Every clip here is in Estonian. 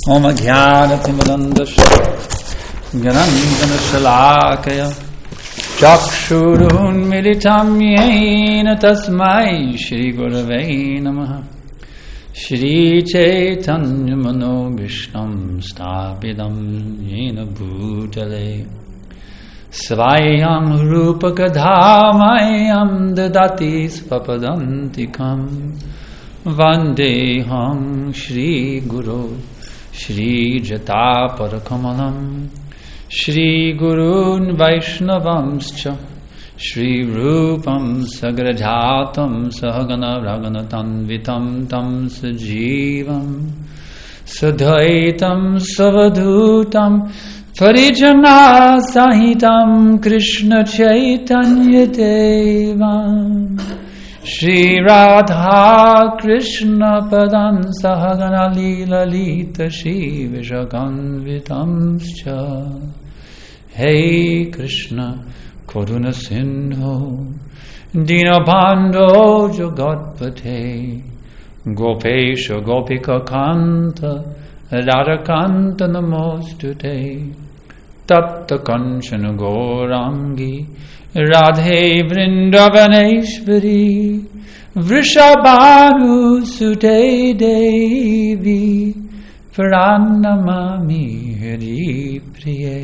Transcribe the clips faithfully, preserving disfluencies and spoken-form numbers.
Om Jnanatimidandasya Gyananjanashalakaya Chakshurun Militam Yena Tasmai Shri Gurave Namaha Shri Chaitanya Mano Vishnam Stapidam Yena Bhutale Svayam Rupa Kadhamayam Dadati Svapadantikam Vandeham Shri Guru Shri Jataparakamalam Shri Gurun Vaishnavamscha Shri Rupam Sagrajatam Sahagana Raganatanvitam Tam Sajivam Sadhaitam Savadhutam Parijana Sahitam Krishna Chaitanya Devam Shri Radha Krishna Padam Sahagana Lila Lita Shri Vishakanvitamscha Hey Krishna Karuna Sindhu Dinabandho Jagatpate Gopesha Gopika Kanta Radhakanta Namostute Tapta Kanchana Gaurangi Radhe Vrindavaneshwari Vrishabhanu Sute Devi Pranamami Hari Priye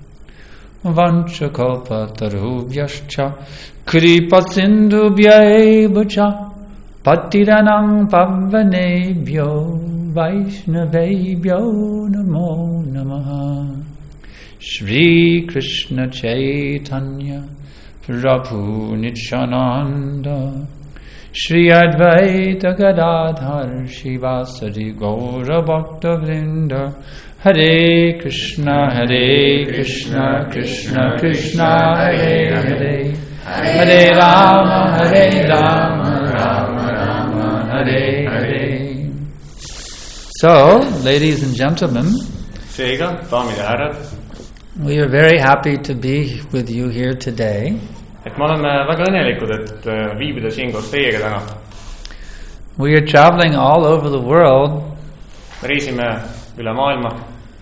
Vanchakalpa Tarubhyascha Kripa Sindhubhyaevacha Patiranam Pavanebhyo Vaishnavebhyo Namo Namaha Shri Krishna Chaitanya Prabhu Nityananda Shri Advaita Gadadhar Shivasari Gaura Bhakta Vrinda Hare Krishna Hare Krishna Krishna Krishna Hare Hare Hare Rama Hare Rama Rama Rama Hare Hare. So, ladies and gentlemen, seega, daamid ja härrad, we are very happy to be with you here today. Et me oleme väga õnnelikud, et viibida siin koos teiega täna. We are traveling all over the world me reisime üle maailma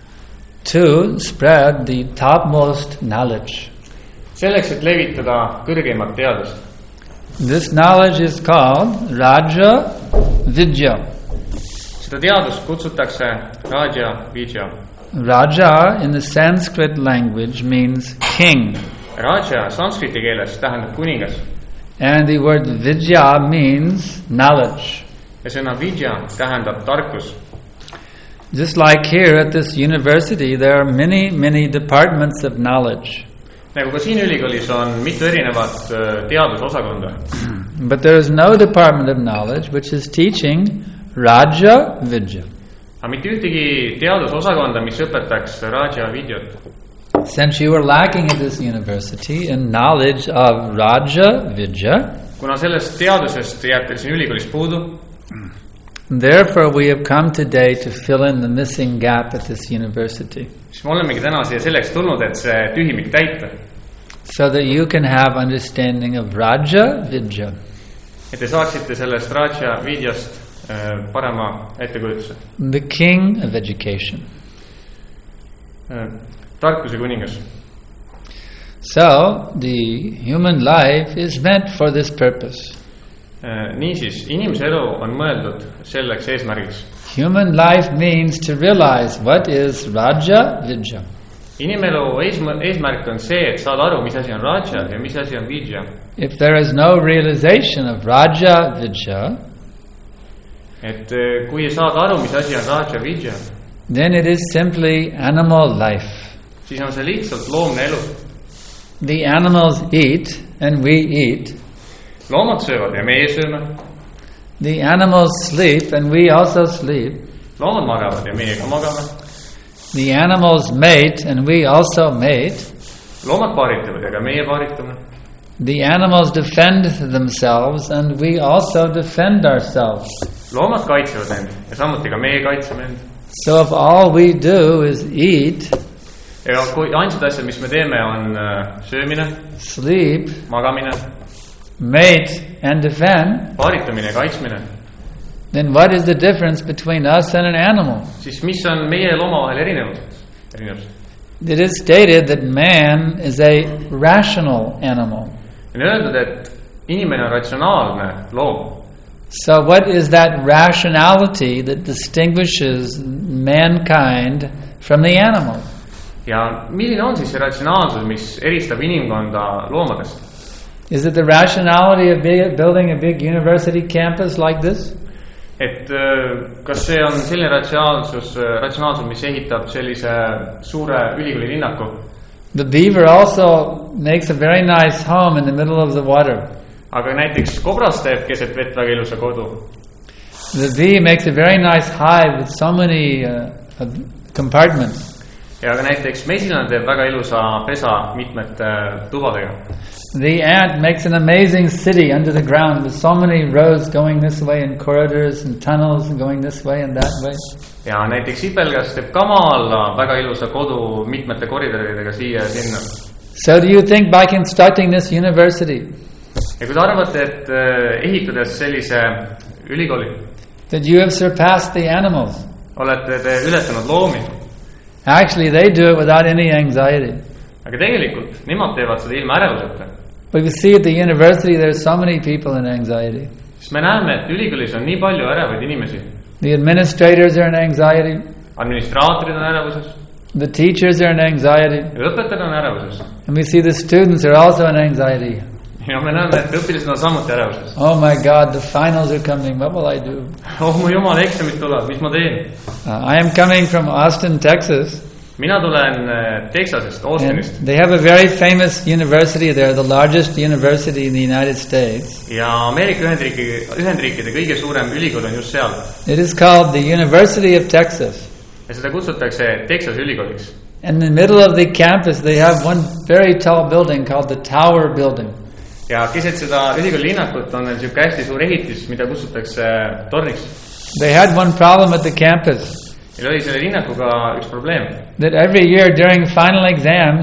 to spread the topmost knowledge. Selleks, et levitada kõrgeimat teadust. This knowledge is called Raja Vidya. Seda teadust kutsutakse Raja Vidya. Raja in the Sanskrit language means king. Raja sanskriti keeles tähendab kuningas. And the word Vidya means knowledge. Ja sõna Vidya tähendab tarkus. Just like here at this university, there are many, many departments of knowledge. Nagu ka siin ülikoolis on mitu erinevat teadusosakonda. But there is no department of knowledge which is teaching Raja Vidya. Aga mitte ühtegi teadusosakonda, mis õpetaks Raja Vidyat. Since you are lacking at this university in knowledge of Raja Vidya, kuna sellest teadusest jääb teil siin ülikoolis puudu, therefore we have come today to fill in the missing gap at this university. Siis me olemegi täna siia selleks tulnud, et see tühimik täita. So that you can have understanding of Raja Vidya. Et te saaksite sellest Raja Vidyast parema ettekujutuse. The king of education. Tarkuse kuningas. So, the human life is meant for this purpose. Niisiis, inimese elu on mõeldud selleks eesmärgiks. Human life means to realize what is Raja Vidya. Inimelu eesmärk on see, et saada aru, mis asi on Raja ja mis asi on Vidya. If there is no realization of Raja Vidya, et kui ei saada aru, mis asi on Raja Vidya, then it is simply animal life. Siis on see lihtsalt loomne elu. The animals eat and we eat. Loomad söövad ja meie sööme. The animals sleep and we also sleep. Loomad magavad ja meie ka magame. The animals mate and we also mate. Loomad paaritavad ja ka meie paaritame. The animals defend themselves and we also defend ourselves. Loomad kaitsevad end ja samuti ka meie kaitseme end. So if all we do is eat, ja kui ainsad asjad, mis me teeme, on söömine, sleep, magamine, mate and defend, paaritamine ja kaitsmine, then what is the difference between us and an animal? siis mis on meie ja looma vahel erinevused? erinevused? It is stated that man is a rational animal. on öeldud, et inimene on ratsionaalne loom. So what is that rationality that distinguishes mankind from the animal? ja milline on siis see ratsionaalsus, mis eristab inimkonda loomadest? Is it the rationality of big, building a big university campus like this? et kas see on selline ratsionaalsus, ratsionaalsus, mis ehitab sellise suure ülikooli linnaku? The beaver also makes a very nice home in the middle of the water. aga näiteks kobras teeb keset vett väga ilusa kodu. The bee makes a very nice hive with so many uh, compartments. ja aga näiteks mesilane teeb väga ilusa pesa mitmete tubadega. The ant makes an amazing city under the ground with so many roads going this way and corridors and tunnels and going this way and that way. ja näiteks sipelgas teeb kama alla väga ilusa kodu mitmete koridoridega siia ja sinna. So do you think by constructing this university ja kui te arvate, et ehitades sellise ülikooli that you have surpassed the animals? olete te ületanud loomi? Actually, they do it without any anxiety. aga tegelikult nemad teevad seda ilma ärevuseta. But we see at the university there's so many people in anxiety. siis me näeme, et ülikoolis on nii palju ärevaid inimesi. The administrators are in anxiety. administraatorid on ärevuses. The teachers are in anxiety. õpetajad on ärevuses. And we see the students are also in anxiety. ja me näeme, et õpilased on samuti ärevuses. Oh my God, the finals are coming. What will I do? oh mu jumal, eksamid tulevad, mis ma teen? Uh, I am coming from Austin, Texas. mina tulen Texasest, Austinist. They have a very famous university there, the largest university in the United States. ja Ameerika Ühendriikide, Ühendriikide kõige suurem ülikool on just seal. It is called the University of Texas. ja seda kutsutakse Texase ülikooliks. In the middle of the campus they have one very tall building called the Tower Building. ja keset seda ülikooli linnakut on neil niisugune hästi suur ehitis, mida kutsutakse torniks. They had one problem at the campus. Neil oli selle linnakuga üks probleem. That every year during final exams,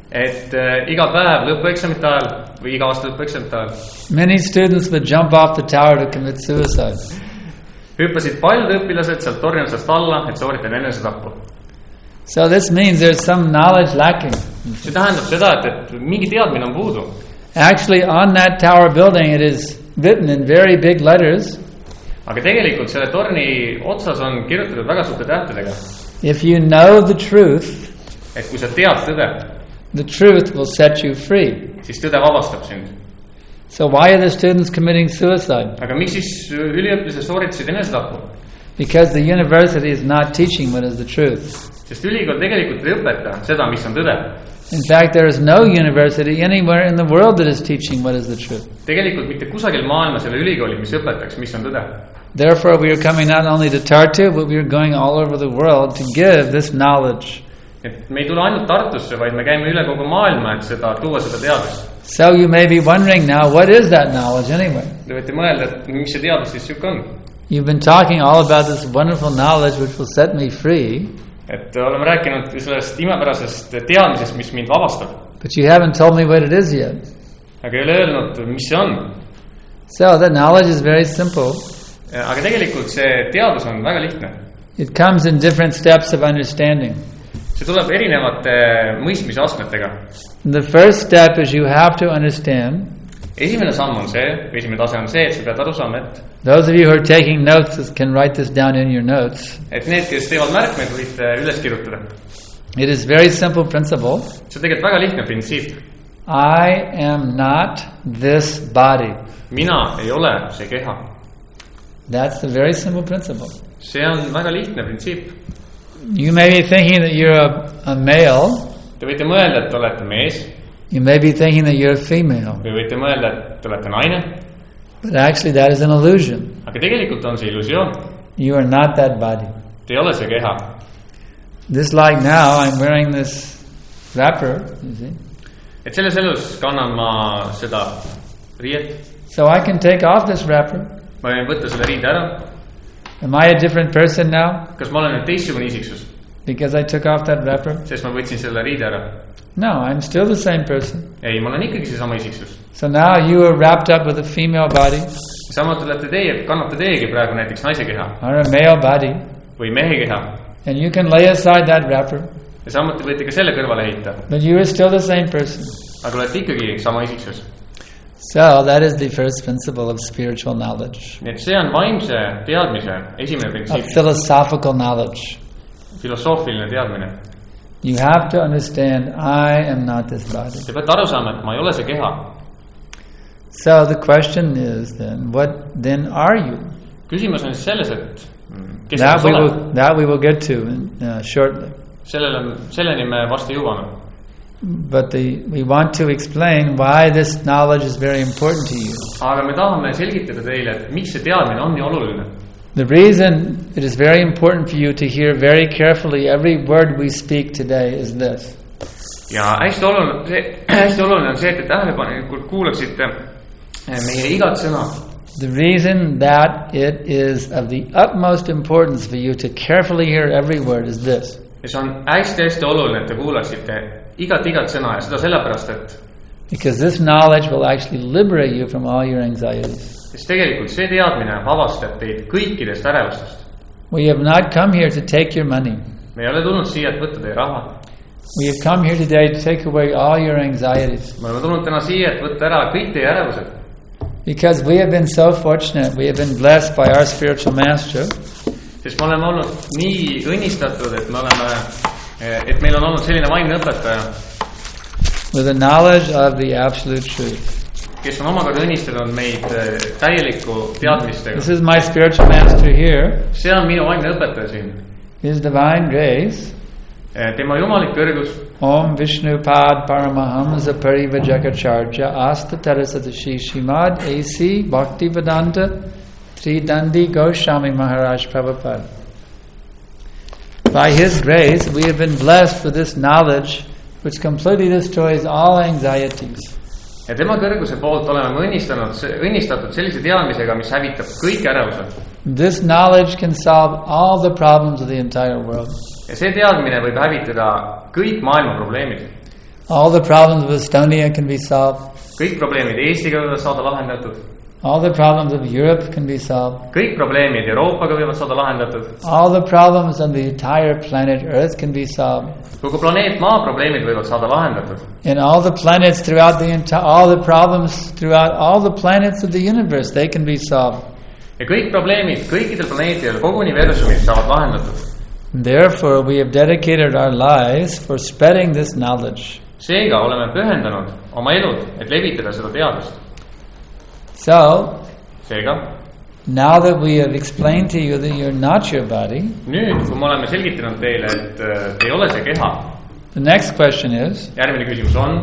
et äh, iga päev lõpueksamite ajal või iga aasta lõpueksamite ajal many students would jump off the tower to commit suicide. hüppasid paljud õpilased sealt torni otsast alla, et sooritada enesetappu. So this means there's some knowledge lacking. see tähendab seda, et, et mingi teadmine on puudu. Actually, on that tower building it is written in very big letters. aga tegelikult selle torni otsas on kirjutatud väga suurte tähtedega. If you know the truth, et kui sa tead tõde, the truth will set you free. siis tõde vabastab sind. So why are the students committing suicide? aga miks siis üliõpilased sooritasid enesetapu? Because the university is not teaching what is the truth. sest ülikool tegelikult ei õpeta seda, mis on tõde. In fact, there is no university anywhere in the world that is teaching what is the truth. tegelikult mitte kusagil maailmas ei ole ülikooli, mis õpetaks, mis on tõde. Therefore, we are coming not only to Tartu, but we are going all over the world to give this knowledge. et me ei tule ainult Tartusse, vaid me käime üle kogu maailma, et seda, tuua seda teadust. So you may be wondering now, what is that knowledge anyway? Te võite mõelda, et mis see teadus siis siuke on. You've been talking all about this wonderful knowledge which will set me free. et oleme rääkinud sellest imepärasest teadmisest, mis mind vabastab. But you haven't told me what it is yet. aga ei ole öelnud, mis see on. So the knowledge is very simple. aga tegelikult see teadus on väga lihtne. It comes in different steps of understanding. see tuleb erinevate mõistmise astmetega. The first step is you have to understand. esimene samm on see, esimene tase on see, et sa pead aru saama, et those of you who are taking notes can write this down in your notes. et need, kes teevad märkmeid, võite üles kirjutada. It is very simple principle. see on tegelikult väga lihtne printsiip. I am not this body. mina ei ole see keha. That's a very simple principle. see on väga lihtne printsiip. You may be thinking that you're a, a male. Te võite mõelda, et te olete mees. You may be thinking that you're a female. või võite mõelda, et te olete naine. But actually that is an illusion. aga tegelikult on see illusioon. You are not that body. Te ei ole see keha. Just like now I'm wearing this wrapper, you see. et selles elus kannan ma seda riiet. So I can take off this wrapper. ma võin võtta selle riide ära. Am I a different person now? kas ma olen nüüd teistsugune isiksus? Because I took off that wrapper? sest ma võtsin selle riide ära. No, I'm still the same person. ei, ma olen ikkagi seesama isiksus. So now you are wrapped up with a female body. samuti olete teie, kannate teiegi praegu näiteks naise keha or a male body, või mehe keha and you can lay aside that wrapper, ja samuti võite ka selle kõrvale heita, but you are still the same person. aga olete ikkagi sama isiksus. So that is the first principle of spiritual knowledge, nii et see on vaimse teadmise esimene of printsiip, philosophical knowledge. filosoofiline teadmine. You have to understand, I am not this body. Te peate aru saama, et ma ei ole see keha. So the question is then, what then are you? Küsimus on siis selles, et kes That sa we oled. will, that we will get to uh, shortly. Sellel on, selleni me vastu jõuame. But the, we want to explain why this knowledge is very important to you. Aga me tahame selgitada teile, et miks see teadmine on nii oluline. The reason it is very important for you to hear very carefully every word we speak today is this. Ja hästi oluline, see, hästi oluline on see, et te tähelepanelikult kuulaksite meie igat sõna. The reason that it is of the utmost importance for you to carefully hear every word is this. Ja see on hästi-hästi oluline, et te kuulaksite igat igat sõna ja seda sellepärast, et Because this knowledge will actually liberate you from all your anxieties. sest tegelikult see teadmine vabastab teid kõikidest ärevustest. We have not come here to take your money. Me ei ole tulnud siia, et võtta teie raha. We have come here today to take away all your anxieties. Me oleme tulnud täna siia, et võtta ära kõik teie ärevused. Because we have been so fortunate, we have been blessed by our spiritual master, Sest me oleme olnud nii õnnistatud, et me oleme, et meil on olnud selline vaimne õpetaja, with the knowledge of the absolute truth. kes on omakorda õnnistanud meid täieliku teadmistega. This is my spiritual master here. See on minu vaimne õpetaja siin. His divine grace, Tema jumalik kõrgus, Om Vishnu Pad Paramahamsa Parivajakacharya Asta Terasatashi Shimad A C Bhaktivedanta Tridandi Goswami Maharaj Prabhupada. By his grace, we have been blessed with this knowledge which completely destroys all anxieties. ja tema kõrguse poolt oleme me õnnistanud, õnnistatud sellise teadmisega, mis hävitab kõik ärevused. This knowledge can solve all the problems of the entire world. Ja see teadmine võib hävitada kõik maailma probleemid. All the problems of Estonia can be solved. Kõik probleemid Eestiga võivad saada lahendatud. All the problems of Europe can be solved. Kõik probleemid Euroopaga võivad saada lahendatud. All the problems on the entire planet Earth can be solved. Kogu planeet Maa probleemid võivad saada lahendatud. And all the planets throughout the entire, all the problems throughout all the planets of the universe, they can be solved. Ja kõik probleemid kõikidel planeetidel, kogu universumil saavad lahendatud. Therefore, we have dedicated our lives for spreading this knowledge. Seega oleme pühendanud oma elud, et levitada seda teadust. So, Seega, now that we have explained to you that you're not your body, nüüd, kui me oleme selgitanud teile, et äh, te ei ole see keha, the next question is, järgmine küsimus on,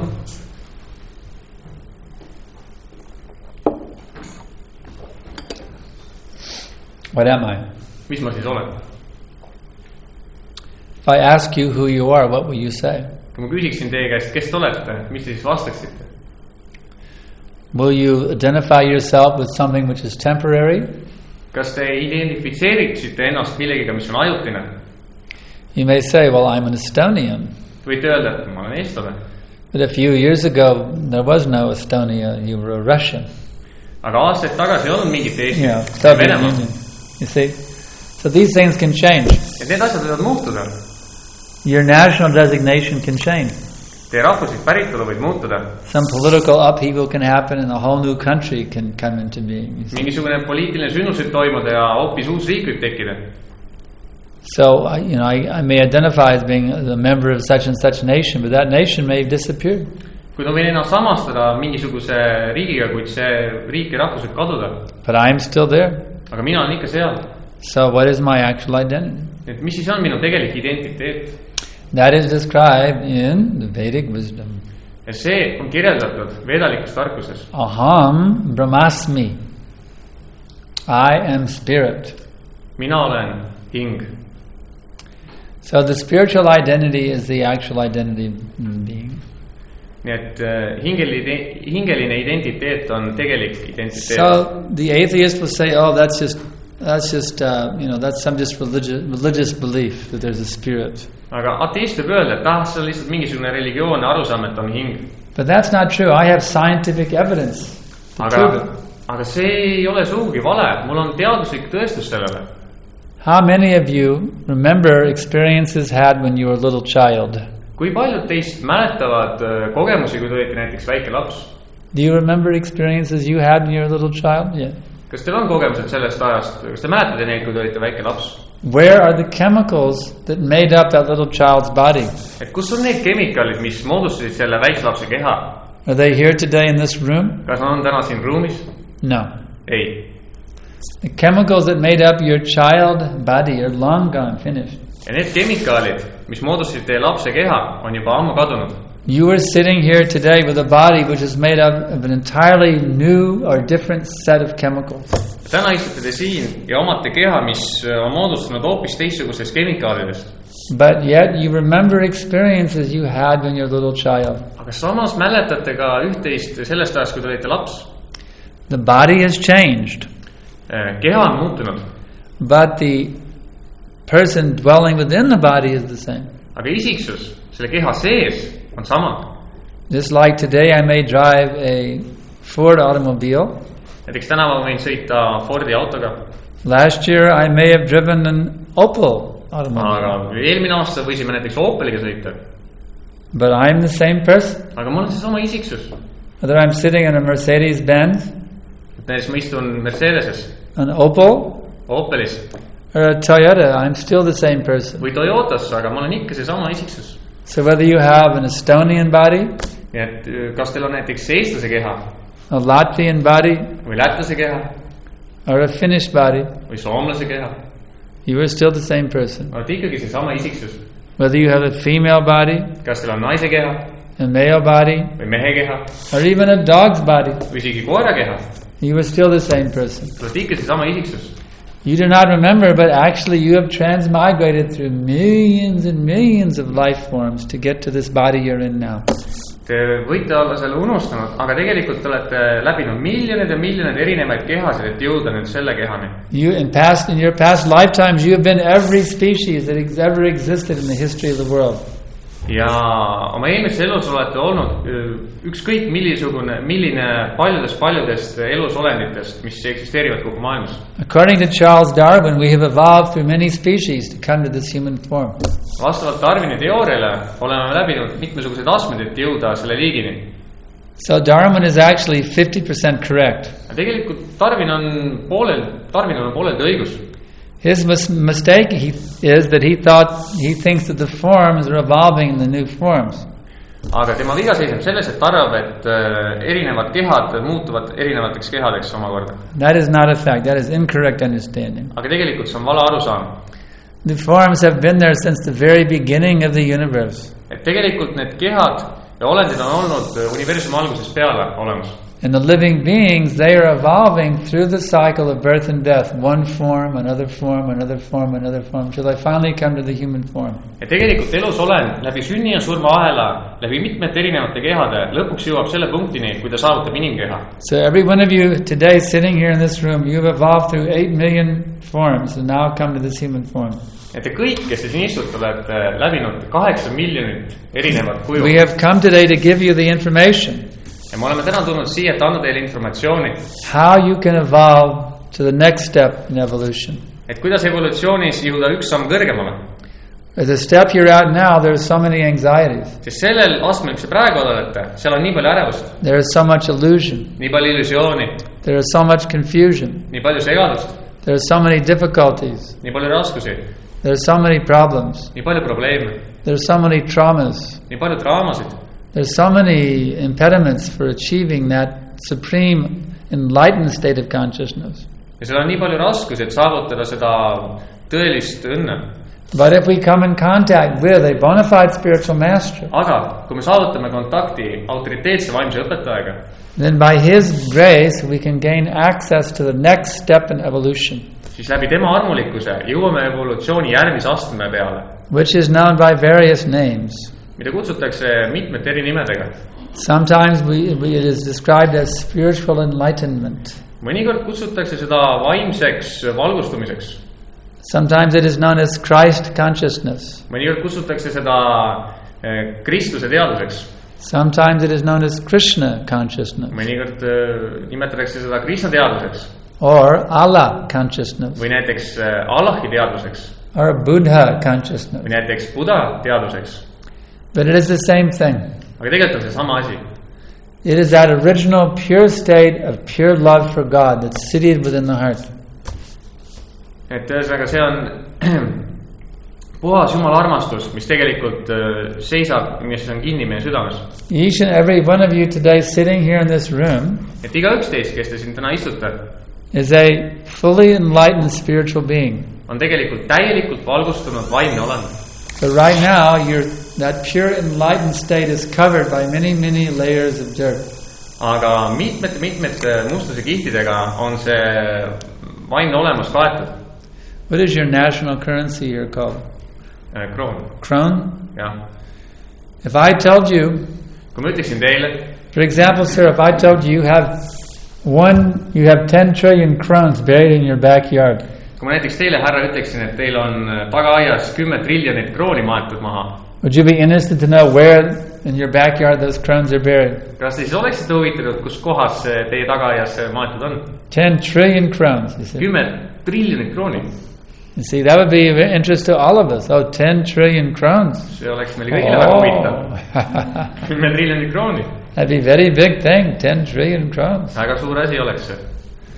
what am I? mis ma siis olen? If I ask you who you are, what will you say? Kui ma küsiksin teie käest, kes te olete, mis te siis vastaksite? Will you identify yourself with something which is temporary? Kas te identifitseeriksite ennast millegiga, mis on ajutine? You may say, well, I'm an Estonian. Võite öelda, et ma olen eestlane. But a few years ago, there was no Estonia, you were a Russian. Aga aastaid tagasi ei olnud mingit Eestit. Yeah, Soviet Union. You see? So these things can change. Et need asjad võivad muutuda. Your national designation can change. Teie rahvuslik päritolu võib muutuda. Some political upheaval can happen and a whole new country can come into being. Mingisugune poliitiline sündmus võib toimuda ja hoopis uus riik võib tekkida. So, I, you know, I, I may identify as being a member of such and such nation, but that nation may have disappeared. Kuid ma võin ennast samastada mingisuguse riigiga, kuid see riik ja rahvus võib kaduda. But I am still there. Aga mina olen ikka seal. So what is my actual identity? Et mis siis on minu tegelik identiteet? That is described in the Vedic wisdom. Ja see on kirjeldatud vedalikus tarkuses. Aham brahmasmi. I am spirit. Mina olen hing. So the spiritual identity is the actual identity of being. Nii et uh, hingeline, hingeline identiteet on tegelik identiteet. So the atheist will say, oh, that's just, that's just, uh, you know, that's some just religious, religious belief that there's a spirit. Aga ateist võib öelda, et ah, see on lihtsalt mingisugune religioonne arusaam, et on hing. But that's not true. I have scientific evidence to Aga prove it. aga see ei ole sugugi vale, mul on teaduslik tõestus sellele. How many of you remember experiences had when you were a little child? Kui paljud teist mäletavad kogemusi, kui te olite näiteks väike laps? Do you remember experiences you had when you were a little child? Yeah. Kas teil on kogemused sellest ajast? Kas te mäletate neid, kui te olite väike laps? Where are the chemicals that made up that little child's body? Et kus on need kemikaalid, mis moodustasid selle väikselapse keha? Are they here today in this room? Kas nad on täna siin ruumis? No. Ei. The chemicals that made up your child body are long gone, finished. Ja need kemikaalid, mis moodustasid teie lapse keha, on juba ammu kadunud. You are sitting here today with a body which is made up of an entirely new or different set of chemicals. Täna istute te siin ja omate keha, mis on moodustunud hoopis teistsugusest kemikaalidest. But yet you remember experiences you had when you were a little child. Aga samas mäletate ka üht-teist sellest ajast, kui te olite laps. The body has changed. Keha on muutunud. But the person dwelling within the body is the same. Aga isiksus selle keha sees on sama. Just like today I may drive a Ford automobile. Näiteks täna ma võin sõita Fordi autoga. Last year I may have driven an Opel automobile. Aga eelmine aasta võisime näiteks Opeliga sõita. But I'm the same person. Aga mul on see sama isiksus. Whether I'm sitting in a Mercedes-Benz, näiteks ma istun Mercedeses, an Opel, Opelis, or a Toyota, I'm still the same person. Või Toyotas, aga mul on ikka see sama isiksus. So whether you have an Estonian body, nii et kas teil on näiteks eestlase keha, a Latvian body, või lätlase keha, or a Finnish body, või soomlase keha, you are still the same person. olete ikkagi see sama isiksus. Whether you have a female body, kas teil on naise keha, a male body, või mehe keha, or even a dog's body, või isegi koera keha, you are still the same person. olete ikka see sama isiksus. You do not remember, but actually you have transmigrated through millions and millions of life forms to get to this body you're in now. Te võite olla selle unustanud, aga tegelikult te olete läbinud miljonid ja miljonid erinevaid kehasid, et jõuda nüüd selle kehani. You in past in your past lifetimes you have been every species that has ever existed in the history of the world. Ja oma eelmises elus olete olnud ükskõik millisugune, milline paljudest paljudest elusolenditest, mis eksisteerivad kogu maailmas. According to Charles Darwin, we have evolved through many species to come to this human form. Vastavalt Darwini teooriale oleme läbinud mitmesuguseid astmeid, et jõuda selle liigini. So Darwin is actually fifty percent correct. Tegelikult Darwin on poolel, Darwinil on pooleldi õigus. His mis- mistake he, is that he thought he thinks that the forms are evolving in the new forms. Aga tema viga seisneb selles, et arvab, et uh, erinevad kehad muutuvad erinevateks kehadeks omakorda. That is not a fact. That is incorrect understanding. Aga tegelikult see on vale arusaam. The forms have been there since the very beginning of the universe. Et tegelikult need kehad ja olendid on olnud universumi algusest peale olemas. And the living beings, they are evolving through the cycle of birth and death. One form, another form, another form, another form, till they finally come to the human form. Ja tegelikult elus olend läbi sünni ja surma ahela, läbi mitmete erinevate kehade, lõpuks jõuab selle punktini, kui ta saavutab inimkeha. So every one of you today sitting here in this room, you have evolved through eight million forms and now come to this human form. Ja te kõik, kes te siin istute, olete läbinud kaheksa miljonit erinevat kuju. We have come today to give you the information. Ja me oleme täna tulnud siia, et anda teile informatsiooni. How you can evolve to the next step in evolution. Et kuidas evolutsioonis jõuda üks samm kõrgemale. At the step you're at now, there are so many anxieties. Sest sellel astmel, kus te praegu olete, seal on nii palju ärevust. There is so much illusion. Nii palju illusiooni. There is so much confusion. Nii palju segadust. There are so many difficulties. Nii palju raskusi. There are so many problems. Nii palju probleeme. There are so many traumas. Nii palju draamasid. There's so many impediments for achieving that supreme enlightened state of consciousness. Ja seal on nii palju raskusi, et saavutada seda tõelist õnne. But if we come in contact with a bona fide spiritual master, aga kui me saavutame kontakti autoriteetse vaimse õpetajaga, then by his grace we can gain access to the next step in evolution. Siis läbi tema armulikkuse jõuame evolutsiooni järgmise astme peale. Which is known by various names. Mida kutsutakse mitmete eri nimedega. Sometimes we, we, it is described as spiritual enlightenment. Mõnikord kutsutakse seda vaimseks valgustumiseks. Sometimes it is known as Christ consciousness. Mõnikord kutsutakse seda Kristuse teaduseks. Sometimes it is known as Krishna consciousness. mõnikord nimetatakse seda Krishna teadvuseks. Or Allah consciousness. või näiteks Allahi teadvuseks. Or Buddha consciousness. või näiteks Buddha teadvuseks. But it is the same thing. aga tegelikult on see sama asi. It is that original pure state of pure love for God that's seated within the heart. et ühesõnaga see on puhas Jumala armastus, mis tegelikult seisab, mis on kinni meie südames. Each and every one of you today sitting here in this room et igaüks teist, kes te siin täna istute, is a fully enlightened spiritual being. on tegelikult täielikult valgustunud vaimne olend. But right now, you're, that pure enlightened state is covered by many, many layers of dirt. aga mitmete, mitmete mustuse kihtidega on see vaimne olemus kaetud. What is your national currency here called? kroon. Krone? jah. If I told you, kui ma ütleksin teile, for example, sir, if I told you you have one, you have ten trillion crowns buried in your backyard. kui ma näiteks teile, härra, ütleksin, et teil on tagaaias kümme triljonit krooni maetud maha. Would you be interested to know where in your backyard those crowns are buried? kas te siis oleksite huvitatud, kus kohas teie tagaaias maetud on? Ten trillion crowns, you see. kümme triljonit krooni. You see, that would be of interest to all of us. Oh, ten trillion crowns. see oleks meil kõigile väga huvitav. kümme triljonit krooni. That'd be a very big thing, ten trillion crowns. väga suur asi oleks see.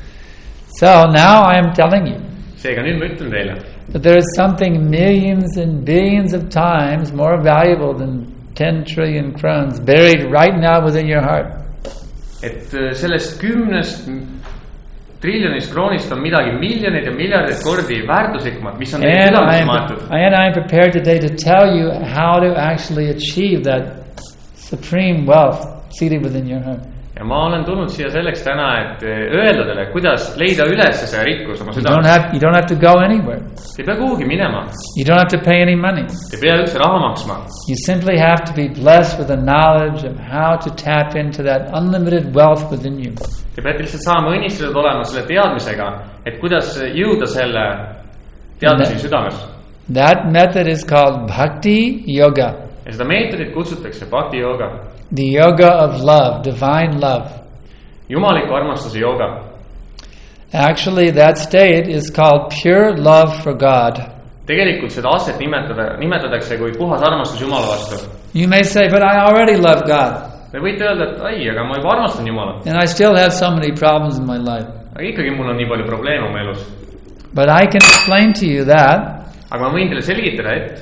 So now I am telling you. seega nüüd ma ütlen teile. But there is something millions and billions of times more valuable than ten trillion crowns buried right now within your heart. et sellest kümnest triljonist kroonist on midagi miljoneid ja miljardeid kordi väärtuslikumat, mis on teie südames maetud. And I am prepared today to tell you how to actually achieve that supreme wealth seated within your heart. ja ma olen tulnud siia selleks täna, et öelda teile, kuidas leida üles see rikkus oma You don't südames. have, you don't have to go anywhere. Te ei pea kuhugi minema. You don't have to pay any money. Te ei pea üldse raha maksma. You simply have to be blessed with the knowledge of how to tap into that unlimited wealth within you. Te peate lihtsalt saama õnnistatud olema selle teadmisega, et kuidas jõuda selle teadmiseni südames. That method is called Bhakti Yoga. ja seda meetodit kutsutakse Bhakti Yoga. The yoga of love, divine love. Jumaliku armastuse jooga. Actually, that state is called pure love for God. tegelikult seda aset nimetada, nimetatakse kui puhas armastus Jumala vastu. You may say, but I already love God. Te võite öelda, et ai, aga ma juba armastan Jumalat. And I still have so many problems in my life. aga ikkagi mul on nii palju probleeme oma elus. But I can explain to you that aga ma võin teile selgitada, et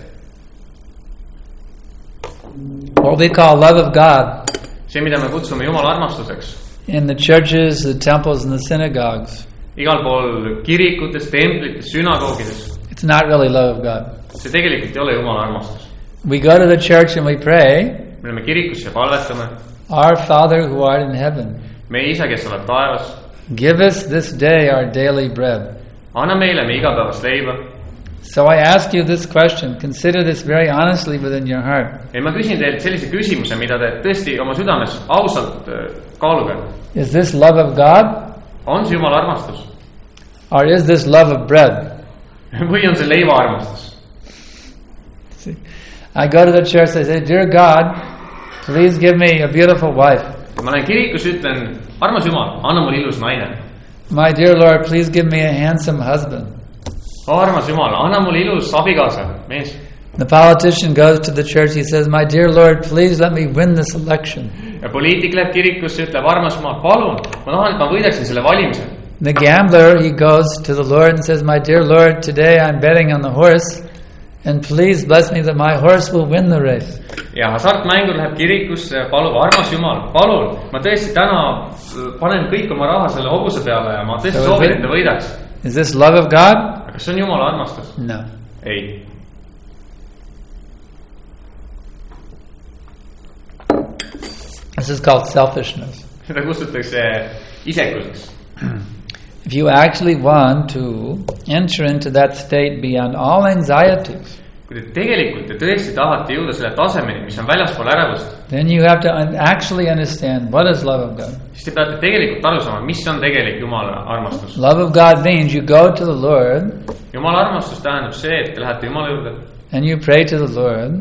what we call love of God see, mida me kutsume Jumala armastuseks in the churches, the temples, and the synagogues, igal pool kirikutes, templites, sünagoogides, it's not really love of God. see tegelikult ei ole Jumala armastus. We go to the church and we pray, me läheme kirikusse ja palvetame. Our Father who art in heaven, meie isa, kes oled taevas, give us this day our daily bread. anna meile me igapäevast leiba. So I ask you this question. Consider this very honestly within your heart. ja ma küsin teilt sellise küsimuse, mida te tõesti oma südames ausalt kaaluge. Is this love of God? on see Jumala armastus? Or is this love of bread? või on see leiva armastus? See, I go to the church, I say, Dear God, please give me a beautiful wife. ma lähen kirikus, ütlen, armas Jumal, anna mulle ilus naine. My dear Lord, please give me a handsome husband. armas Jumal, anna mulle ilus abikaasa, mees. The politician goes to the church, he says, My dear Lord, please let me win this election. ja poliitik läheb kirikusse, ütleb, armas Jumal, palun, ma tahan, et ma võidaksin selle valimise. The gambler, he goes to the Lord and says, My dear Lord, today I'm betting on the horse, and please bless me that my horse will win the race. ja hasartmängur läheb kirikusse, palub, armas Jumal, palun, ma tõesti täna panen kõik oma raha selle hobuse peale ja ma tõesti So soovin, is it- et ta võidaks. Is this love of God? aga kas see on Jumala armastus? No. ei. This is called selfishness. seda kutsutakse isekuseks. If you actually want to enter into that state beyond all anxieties, kui te tegelikult ja tõesti tahate jõuda selle tasemeni, mis on väljaspool ärevust, then you have to un- actually understand what is love of God. siis te peate tegelikult aru saama, mis on tegelik Jumala armastus. Love of God means you go to the Lord Jumala armastus tähendab see, et te lähete Jumala juurde and you pray to the Lord,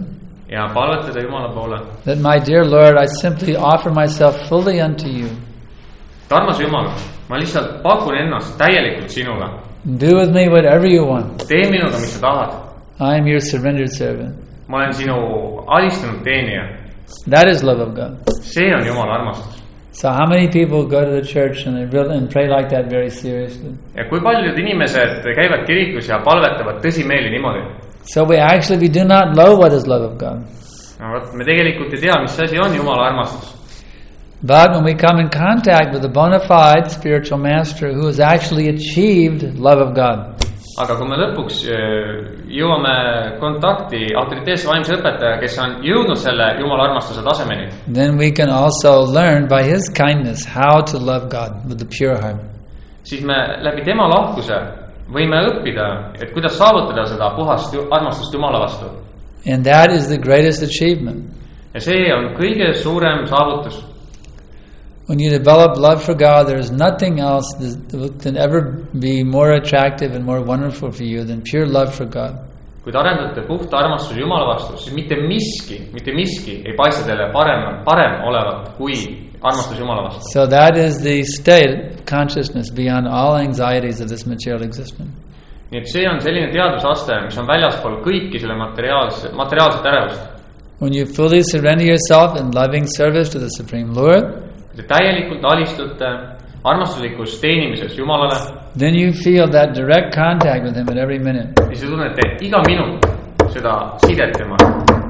ja palvetada Jumala poole. That my dear Lord, I simply offer myself fully unto you. et armas Jumal, ma lihtsalt pakun ennast täielikult sinule. Do with me whatever you want. tee minuga, mis sa tahad. I am your surrendered servant. ma olen sinu alistunud teenija. That is love of God. see on Jumala armastus. So how many people go to the church and they really, and pray like that very seriously? ja kui paljud inimesed käivad kirikus ja palvetavad tõsimeeli niimoodi? So we actually we do not know what is love of God. no vot, me tegelikult ei tea, mis asi on Jumala armastus. But when we come in contact with a bona fide spiritual master who has actually achieved love of God, aga kui me lõpuks jõuame kontakti autoriteetse vaimse õpetaja, kes on jõudnud selle Jumala armastuse tasemeni, then we can also learn by his kindness how to love God with the pure heart. siis me läbi tema lahkuse võime õppida, et kuidas saavutada seda puhast armastust Jumala vastu. And that is the greatest achievement. ja see on kõige suurem saavutus. When you develop love for God, there is nothing else that can ever be more attractive and more wonderful for you than pure love for God. kui te arendate puhta armastuse Jumala vastu, siis mitte miski, mitte miski ei paista teile parem, parem olevat kui armastus Jumala vastu. So that is the state of consciousness beyond all anxieties of this material existence. nii et see on selline teadvusaste, mis on väljaspool kõiki selle materiaalse, materiaalset ärevust. When you fully surrender yourself in loving service to the Supreme Lord, te täielikult alistute armastuslikus teenimises Jumalale, then you feel that direct contact with him at every minute. siis te tunnete iga minut seda sidet temaga.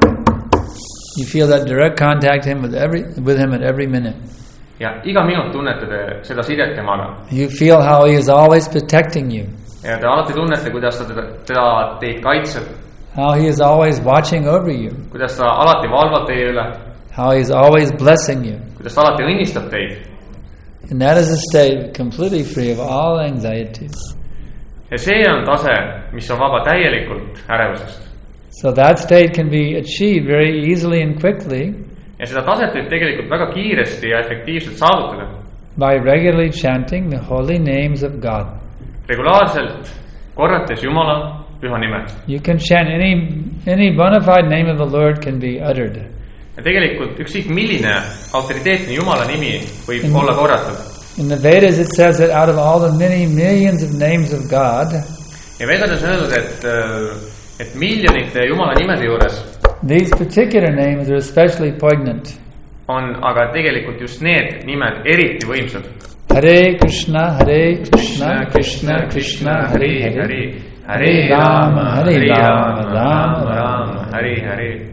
You feel that direct contact him with every with him at every minute. ja iga minut tunnete te seda sidet temaga. You feel how he is always protecting you. ja te alati tunnete, kuidas ta teda, teda teid kaitseb. How he is always watching over you. kuidas ta alati valvab teie üle. How he is always blessing you. kuidas ta alati õnnistab teid. And that is a state completely free of all anxieties. ja see on tase, mis on vaba täielikult ärevusest. So that state can be achieved very easily and quickly ja seda taset võib tegelikult väga kiiresti ja efektiivselt saavutada. by regularly chanting the holy names of God. regulaarselt korrates Jumala püha nime. You can chant any any bona fide name of the Lord can be uttered. ja tegelikult ükskõik milline autoriteetne Jumala nimi võib in, olla korratud. In the Vedas it says that out of all the many millions of names of God, ja Vedades on öeldud, et et miljonite Jumala nimede juures these particular names are especially poignant. on aga tegelikult just need nimed eriti võimsad. Hare Krishna, Hare Krishna, Krishna Krishna, Hare Hare, Hare Rama, Hare Rama, Rama Rama, Hare Hare.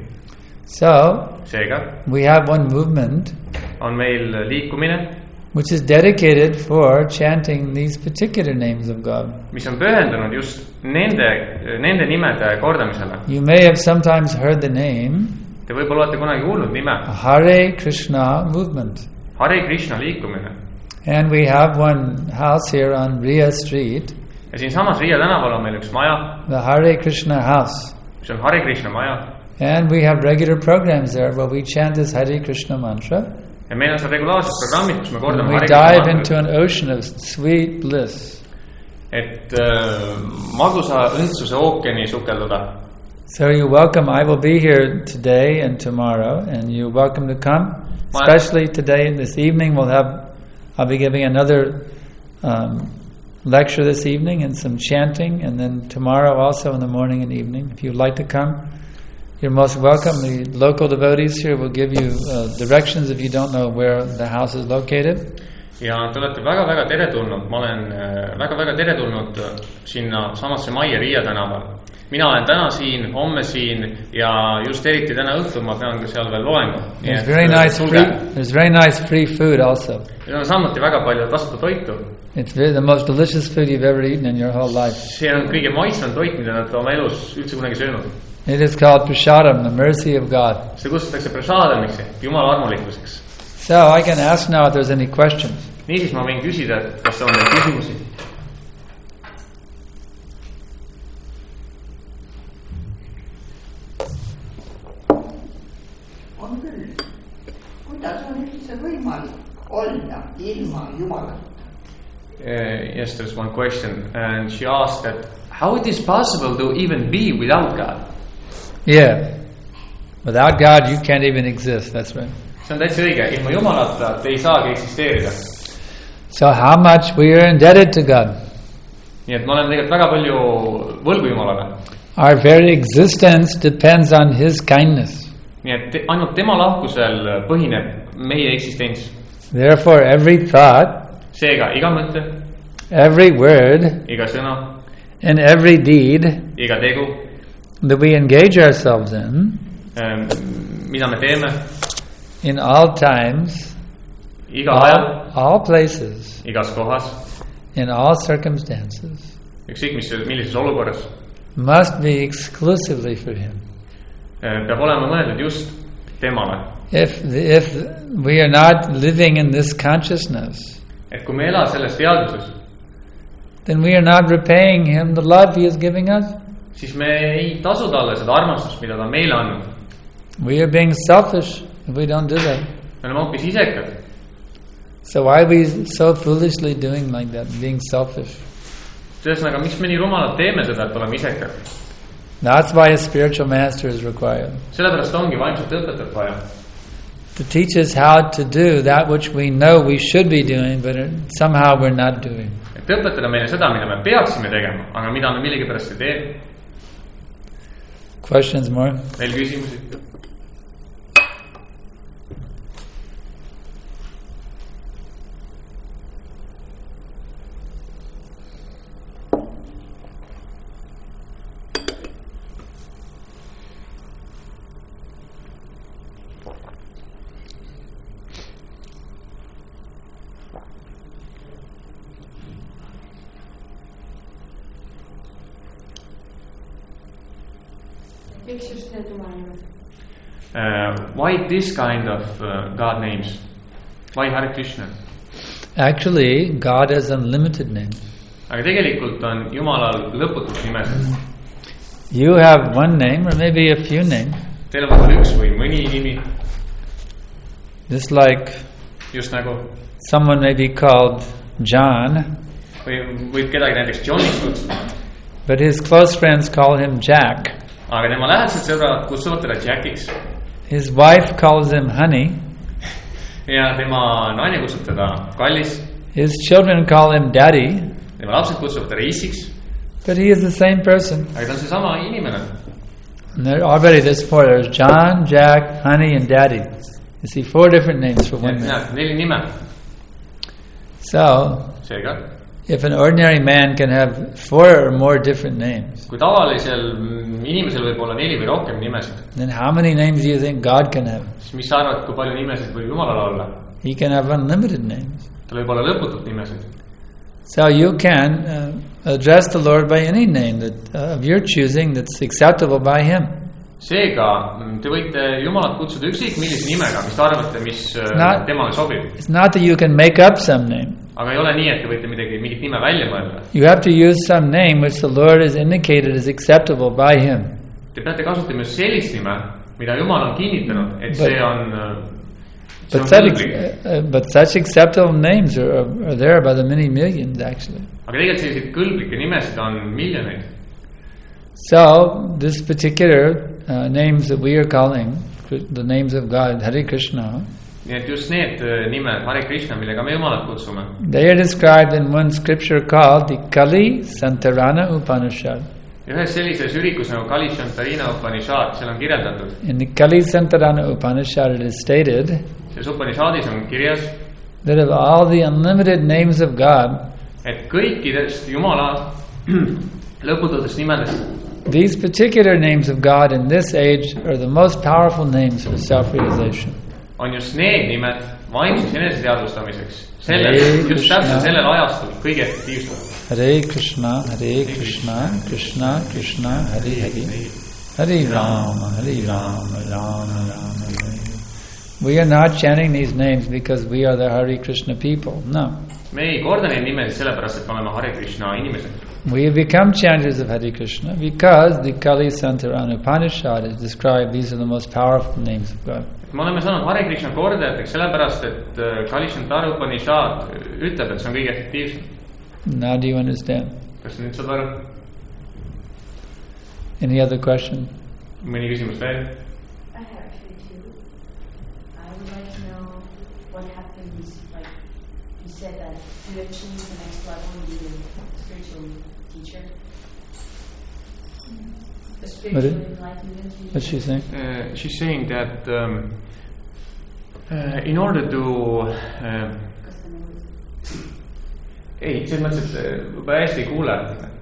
So, seega we have one movement on meil liikumine, which is dedicated for chanting these particular names of God. mis on pühendunud just nende, nende nimede kordamisele. You may have sometimes heard the name Te võib-olla olete kunagi kuulnud nime Hare Krishna movement. Hare Krishna liikumine. And we have one house here on Riya Street, ja siinsamas Riia tänaval on meil üks maja, the Hare Krishna house. mis on Hare Krishna maja. And we have regular programs there where we chant this Hare Krishna mantra. ja meil on seal regulaarsed programmid, kus me kordame We Hare dive Krishna into an ocean of sweet bliss. et äh, magusa õndsuse ookeani sukelduda. So you're welcome. I will be here today and tomorrow, and you're welcome to come. Especially today and this evening, we'll have. I'll be giving another um, lecture this evening and some chanting, and then tomorrow also in the morning and evening. If you'd like to come, you're most welcome. The local devotees here will give you uh, directions if you don't know where the house is located. ja te olete väga-väga teretulnud, ma olen väga-väga teretulnud sinna samasse majja Riia tänaval. mina olen täna siin, homme siin ja just eriti täna õhtul ma pean ka seal veel loengu. There's very nice free, there's very nice free food also. Meil on samuti väga palju tasuta toitu. It's very, the most delicious food you've ever eaten in your whole life. see on kõige maitsvam toit, mida nad oma elus üldse kunagi söönud. It is called prasadam, the mercy of God. see kutsutakse prasadamiks, Jumala armulikkuseks. So I can ask now if there's any questions. niisiis ma võin küsida, et kas on meil küsimusi. on küll. kuidas on üldse võimalik olla ilma Jumalata? Uh, yes, there's one question, and she asked that how it is possible to even be without God. Yeah. Without God, you can't even exist. That's right. See on täitsa õige, ilma Jumalata te ei saagi eksisteerida. So how much we are indebted to God. Nii et ma olen tegelikult väga palju võlgu Jumalale. Our very existence depends on His kindness. Nii et te, ainult tema lahkusel põhineb meie eksistents. Therefore, every thought, Seega iga mõte, every word, iga sõna, and every deed iga tegu, that we engage ourselves in, ähm, mida me teeme, in all times, iga ajal, all, all places, igas kohas, in all circumstances, ükskõik mis, millises olukorras, must be exclusively for Him. äh, peab olema mõeldud just temale. If if we are not living in this consciousness, Et kui me ela selles teadvuses, then we are not repaying Him the love He is giving us. siis me ei tasu talle seda armastust, mida ta on meile andnud. We are being selfish if we don't do that. Me oleme hoopis isekad. So why are we so foolishly doing like that, being selfish? Ühesõnaga, miks me nii rumalalt teeme seda, et oleme isekad? That's why a spiritual master is required. Sellepärast ongi vaimset õpetajat vaja. To teach us how to do that which we know we should be doing, but somehow we're not doing. Et õpetada meile seda, mida me peaksime tegema, aga mida me millegipärast ei tee. Questions more? Veel küsimusi? Uh, why this kind of uh, God names? Why Hare Krishna? Actually, God has unlimited names. Aga tegelikult on Jumalal lõputult nimesid. You have one name or maybe a few names. Teil on võib-olla üks või mõni nimi. Just like Just nagu someone may be called John, või võib kedagi näiteks Johniks kutsuda. but his close friends call him Jack. Aga tema lähedased sõbrad kutsuvad teda Jackiks. His wife calls him Honey. Ja tema naine kutsub teda Kallis. His children call him Daddy. Tema lapsed kutsuvad teda Isiks. But he is the same person. Aga ta on seesama inimene. And there, already there's four. There's John, Jack, Honey, and Daddy. You see four different names for one man. Näed, neli nime. So, Seega, if an ordinary man can have four or more different names, kui tavalisel inimesel võib olla neli või rohkem nimesid, then how many names do you think God can have? siis mis sa arvad, kui palju nimesid võib Jumalal olla? He can have unlimited names. Tal võib olla lõputult nimesid. So you can uh, address the Lord by any name that uh, of your choosing that's acceptable by Him. Seega, te võite Jumalat kutsuda ükskõik millise nimega, mis te arvate, mis Not- temale sobib. It's not that you can make up some name. Aga ei ole nii, et te võite midagi, mingit nime välja mõelda. You have to use some name which the Lord has indicated is acceptable by Him. Te peate kasutama just sellist nime, mida Jumal on kinnitanud, et But- see on, see But on such, kõlblik. uh, but such acceptable names are, are, are there by the many millions, actually. Aga tegelikult selliseid kõlblikke nimesid on miljoneid. So, this particular uh, names that we are calling, the names of God, Hare Krishna, Nii et just need äh, nimed, Hare Krishna, millega me Jumalat kutsume, they are described in one scripture called the Kali Santarana Upanishad. ühes sellises ürikus nagu Kalishantarina Upanishad, seal on kirjeldatud, In the Kali Santarana Upanishad it is stated selles Upanishadis on kirjas, that of all the unlimited names of God, et kõikidest Jumala lõpututest nimedest these particular names of God in this age are the most powerful names for self-realization. on just need nimed vaimses eneseteadvustamiseks. Sellel, Hare just Krishna. täpselt sellel ajastul kõige efektiivsemad. Hare Krishna, Hare Krishna, Krishna Krishna, Hare Hare, Hare Rama, Hare Rama, Rama Rama, Hare Hare. We are not chanting these names because we are the Hare Krishna people. No. Me ei korda neid nimesid sellepärast, et me oleme Hare Krishna inimesed. We have become chanters of Hare Krishna because the Kali Santarana Upanishad has described these are the most powerful names of God. Me oleme saanud Hare Krishna kordajateks sellepärast, et äh, Kalishantara Upanishad ütleb, et see on kõige efektiivsem. Now do you understand? Kas nüüd saad aru? Any other question? Mõni küsimus veel? I have said that to achieve the next level, you need a spiritual teacher. A spiritual enlightenment teacher. What's she saying? Uh, she's saying that um, uh, in order to uh, ei, selles mõttes, et võib-olla hästi ei kuule.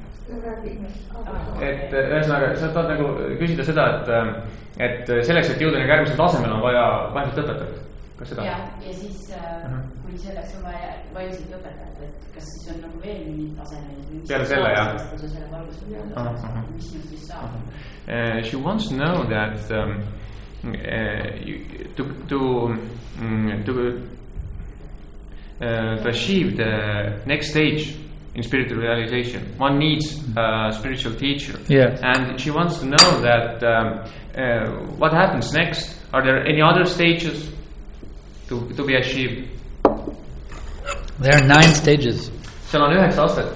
Et ühesõnaga, sa tahad nagu küsida seda, et, et selleks, et jõuda nagu järgmisel tasemel on vaja vaimset õpetajat. Kas seda? Ja, ja siis uh, kui selleks on vaja vaimset õpetajat, et kas siis on nagu veel mingid tasemel? Peale selle, jah. Selle valgustada, mis nüüd siis saab? Uh, she wants to know that um, uh, you, to, to, um, to Uh, to achieve the next stage in spiritual realization, one needs a spiritual teacher. Yeah. And she wants to know that um, uh, what happens next. Are there any other stages to, to be achieved? There are nine stages. Seal on üheksa astet.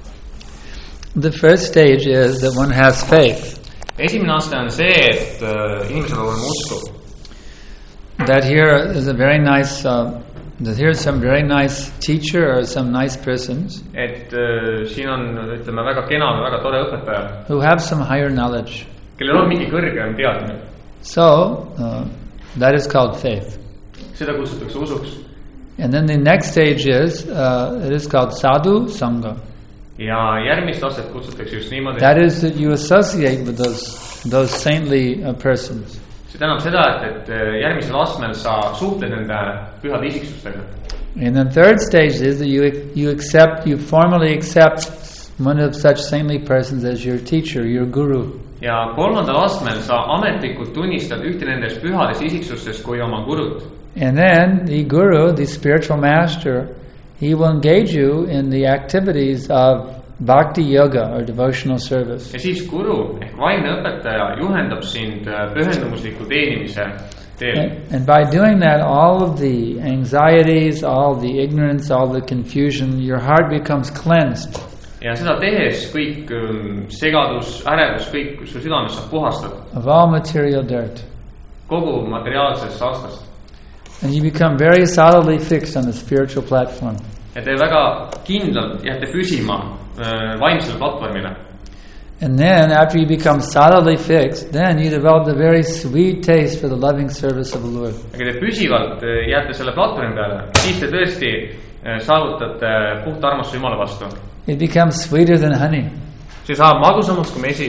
The first stage is that one has faith. Esimene aste on see, et uh, inimesel on usku. That here is a very nice... Uh, that here's some very nice teacher or some nice persons et uh, siin on, ütleme, väga kena või väga tore õpetaja, who have some higher knowledge. Kellel on mingi kõrgem teadmine. So uh, that is called faith. Seda kutsutakse usuks. And then the next stage is uh, it is called sadhu sangha. Ja järgmist astet kutsutakse just niimoodi. That is that you associate with those those saintly uh, persons. See tähendab seda, et, et järgmisel astmel sa suhtled nende pühade isiksustega. And the third stage is that you you accept, you formally accept one of such saintly persons as your teacher, your guru. Ja kolmandal astmel sa ametlikult tunnistad ühte nendest pühadest isiksustest kui oma gurut. And then the guru, the spiritual master, he will engage you in the activities of bhakti yoga or devotional service. Ja siis guru ehk vaimne õpetaja juhendab sind pühendumusliku teenimise teel. And, and by doing that, all of the anxieties, all the ignorance, all the confusion, your heart becomes cleansed. Ja seda tehes kõik segadus, ärevus, kõik su südames saab puhastada. Of all material dirt. Kogu materiaalsest saastast. And you become very solidly fixed on the spiritual platform. Ja te väga kindlalt jääte püsima äh, vaimsele platvormile. And then after you become solidly fixed, then you develop the very sweet taste for the loving service of the Lord. Aga te püsivalt äh, jääte selle platvormi peale, siis te tõesti äh, saavutate puhta armastuse Jumala vastu. It becomes sweeter than honey. See saab magusamaks kui mesi.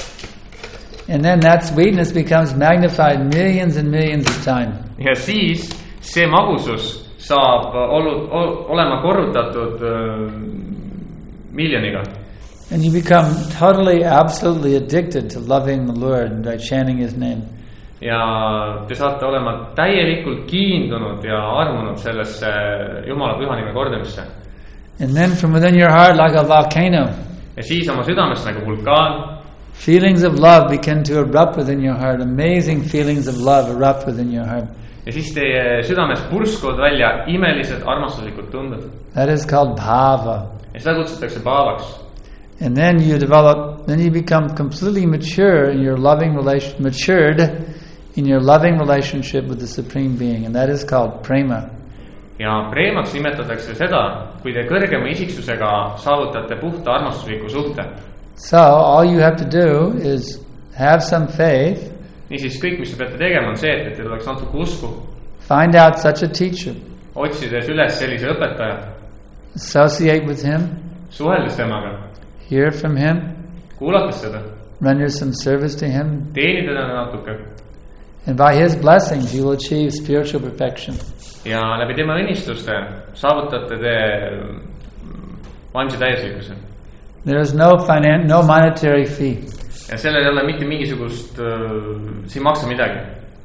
And then that sweetness becomes magnified millions and millions of times. Ja siis see magusus saab olnud, olema korrutatud uh, miljoniga. And you become totally, absolutely addicted to loving the Lord by chanting His name. Ja te saate olema täielikult kiindunud ja armunud sellesse Jumala püha nime kordamisse. And then from within your heart, like a volcano, ja siis oma südamest nagu vulkaan, feelings of love begin to erupt within your heart. Amazing feelings of love erupt within your heart. Ja siis teie südames purskuvad välja imelised armastuslikud tunded. That is called bhava. Ja seda kutsutakse bhavaks. And then you develop, then you become completely mature in your loving relation, matured in your loving relationship with the Supreme Being, and that is called prema. Ja preemaks nimetatakse seda, kui te kõrgema isiksusega saavutate puhta armastusliku suhte. So all you have to do is have some faith. Niisiis kõik, mis te peate tegema, on see, et teil oleks natuke usku. Find out such a teacher. Otsides üles sellise õpetaja. Associate with him. Suheldes temaga. Hear from him. Kuulates seda. Render some service to him. Teenida teda natuke. And by his blessings you will achieve spiritual perfection. Ja läbi tema õnnistuste saavutate te vaimse täiuslikkuse. There is no finan- no monetary fee. Ja sellel ei ole mitte mingisugust uh, siin maksa midagi.